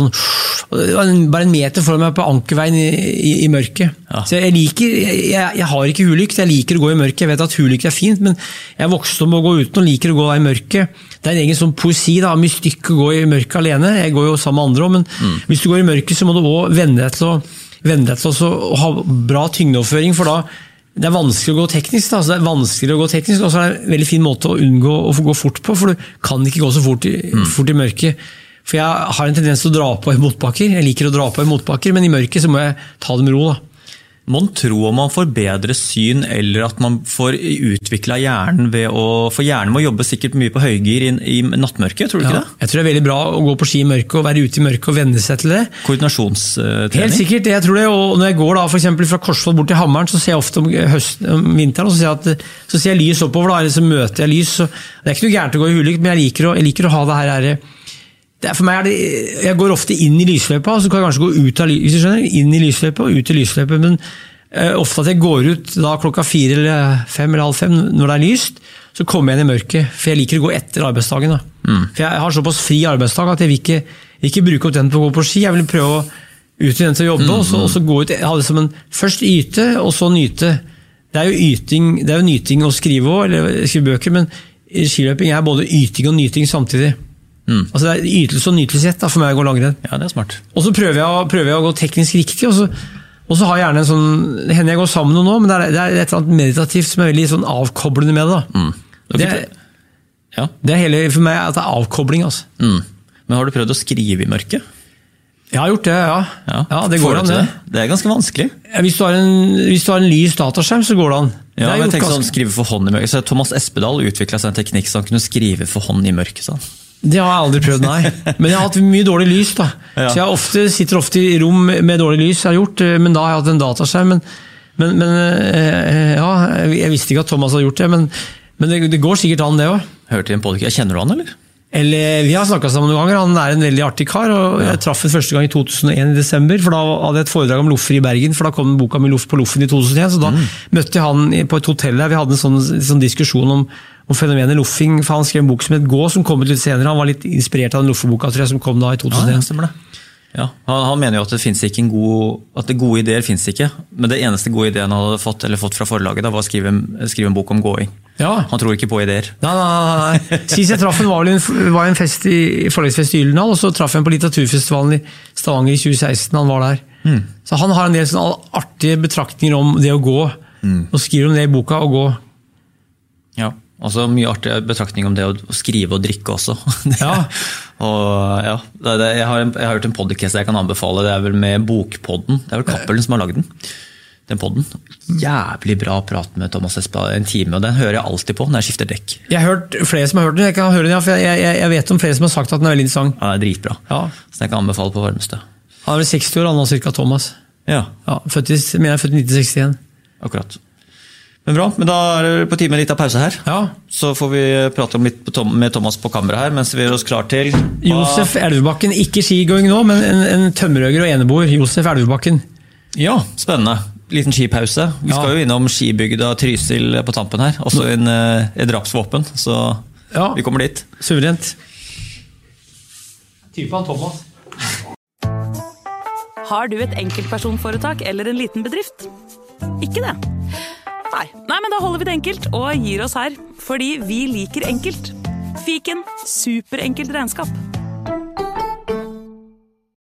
sånn, bare en meter foran meg på ankerveien i, i, i mørket. Ja. Så jeg liker, jeg, jeg har ikke hulykt, jeg liker å gå i mørket, jeg vet at hulykt er fint, men jeg vokste om å gå uten og liker å gå i mørket. Det er en egen sånn poesi, da, mystikk å gå i mørket alene, jeg går jo sammen med andre også, men mm. hvis du går i mørket så må du også vende deg til å, vende deg til å ha bra tyngdeoverføring, for da det er vanskelig å gå teknisk, da. Altså, det er vanskelig å gå teknisk, og så er det en veldig fin måte å unngå å få gå fort på, for du kan ikke gå så fort i, mm. fort i mørket. For jeg har en tendens til å dra på i motbakker. Jeg liker å dra på i motbakker, men i mørket så må jeg ta det med ro, da. Man tror om man får bedre syn, eller at man får utviklet hjernen ved å... For hjernen må jobbe sikkert mye på høygir i, i nattmørket, tror du ja, ikke det? Jeg tror det er veldig bra å gå på ski i mørket og være ute i mørket og vende seg til det. Koordinasjonstrening? Helt sikkert, jeg tror det. Og når jeg går da, for eksempel fra Korsvoll bort til Hammeren, så ser jeg ofte om, høsten, om vinteren, og så ser jeg, at, så ser jeg lys oppover, da, eller så møter jeg lys. Så det er ikke noe gærent å gå i hulykt, men jeg liker å, jeg liker å ha det her... her Det er for meg er det, jeg går ofte inn i lysløypa, og så kan jeg kanskje gå ut av hvis du skjønner, inn i lysløypa og ut i lysløypa, men uh, ofte at jeg går ut da klokka fire eller fem eller halv fem når det er lyst, så kommer jeg inn i mørket, for jeg liker å gå etter arbeidsdagen. Da. Mm. For jeg har såpass fri arbeidsdag at jeg vil ikke, ikke bruke opp den på å gå på ski, jeg vil prøve å ut i den til å jobbe, mm. og, så, og så gå ut, jeg har det som en først yte, og så nyte. Det er jo yting, det er jo nyting å skrive også, eller skrive bøker, men skiløping er både yting og nyting samtidig. Mm. Altså det er ytelse og nytelsesrett da, for meg å gå langrenn. Ja, det er smart. Og så prøver jeg, prøver jeg å gå teknisk riktig, og så, og så har jeg gjerne en sånn, det hender jeg går sammen med noe nå, men det er, det er et eller annet meditativt som er veldig sånn avkoblende med det. Da. Mm. Det, er, ja. det er hele, for meg at det er avkobling. Altså. Mm. Men har du prøvd å skrive i mørket? Jeg har gjort det, ja. Ja, ja det går an det. Det er ganske vanskelig. Ja, hvis, du har en, hvis du har en lys dataskjerm, så går det an. Ja, det men jeg tenker sånn, skrive for hånd i mørket. Så Thomas Espedal utviklet seg en teknikk så han kunne skrive for hånd i mørket. Sånn. Det har jeg aldri prøvd, nei. Men jeg har hatt mye dårlig lys, da. Ja. Så jeg ofte, sitter ofte i rom med dårlig lys, jeg har gjort, men da har jeg hatt en dataskjerm. Men, men, men ja, jeg visste ikke at Thomas hadde gjort det, men, men det, det går sikkert an det også. Hørte i en podcast, kjenner du han, eller? Eller, vi har snakket sammen noen ganger, han er en veldig artig kar, og jeg traff han første gang i to tusen og en i desember, for da hadde jeg et foredrag om Loffer i Bergen, for da kom boka med Loff på Loffen i to tusen og en, så da mm. møtte jeg han på et hotell der, vi hadde en sånn, sånn diskusjon om om fenomenet loffing, for han skrev en bok som het Gå, som kom ut litt senere. Han var litt inspirert av den loffeboka, tror jeg, som kom da i to tusen og en. Ja, stemmer det. Ja, han, han mener jo at det finnes ikke en god, at det gode ideer finnes ikke, men det eneste gode ideen han hadde fått, eller fått fra forlaget da, var å skrive, skrive en bok om gåing. Ja. Han tror ikke på ideer. Nei, nei, nei. Sist jeg traff han var en, var en fest i forlagsfest i Gyldendal, og så traff jeg på litteraturfestivalen i Stavanger i tjue seksten, han var der. Mm. Så han har en del sånne artige betraktninger om det å gå, mm. og skriver om det i boka, å gå. Ja. Altså mye artig betraktning om det å skrive og drikke også. Ja. og, ja, det, det, jeg, har en, jeg har hørt en podcast jeg kan anbefale, det er vel med Bokpodden. Det er vel Cappelen som har laget den. Den podden. Jævlig bra prat med Thomas Espa en time, og den hører jeg alltid på når jeg skifter dekk. Jeg har hørt flere som har hørt den, jeg kan høre den, ja, for jeg, jeg, jeg vet om flere som har sagt at den er veldig interessant. Ja, det er dritbra. Ja. Så jeg kan anbefale på varmeste. Han er vel seksti år, han nå cirka, Thomas. Ja. Ja, født i, mener jeg, født i nitten sekstien. Akkurat. Men bra, men da er det på tide med litt av pause her. Ja. Så får vi prate om litt med Thomas på kamera her, mens vi gjør oss klar til... Josef Elvebakken, ikke skigåing nå, men en, en tømmerøger og eneboer. Josef Elvebakken. Ja, spennende. Liten skipause. Vi Ja. skal jo innom skibygda Trysil på tampen her, også en, et drapsvåpen, så Ja. vi kommer dit. Suverent. Typen Thomas. Har du et enkeltpersonforetak eller en liten bedrift? Ikke det? Nei. Nei, men da holder vi det enkelt og gir oss her. Fordi vi liker enkelt. Fiken superenkelt regnskap.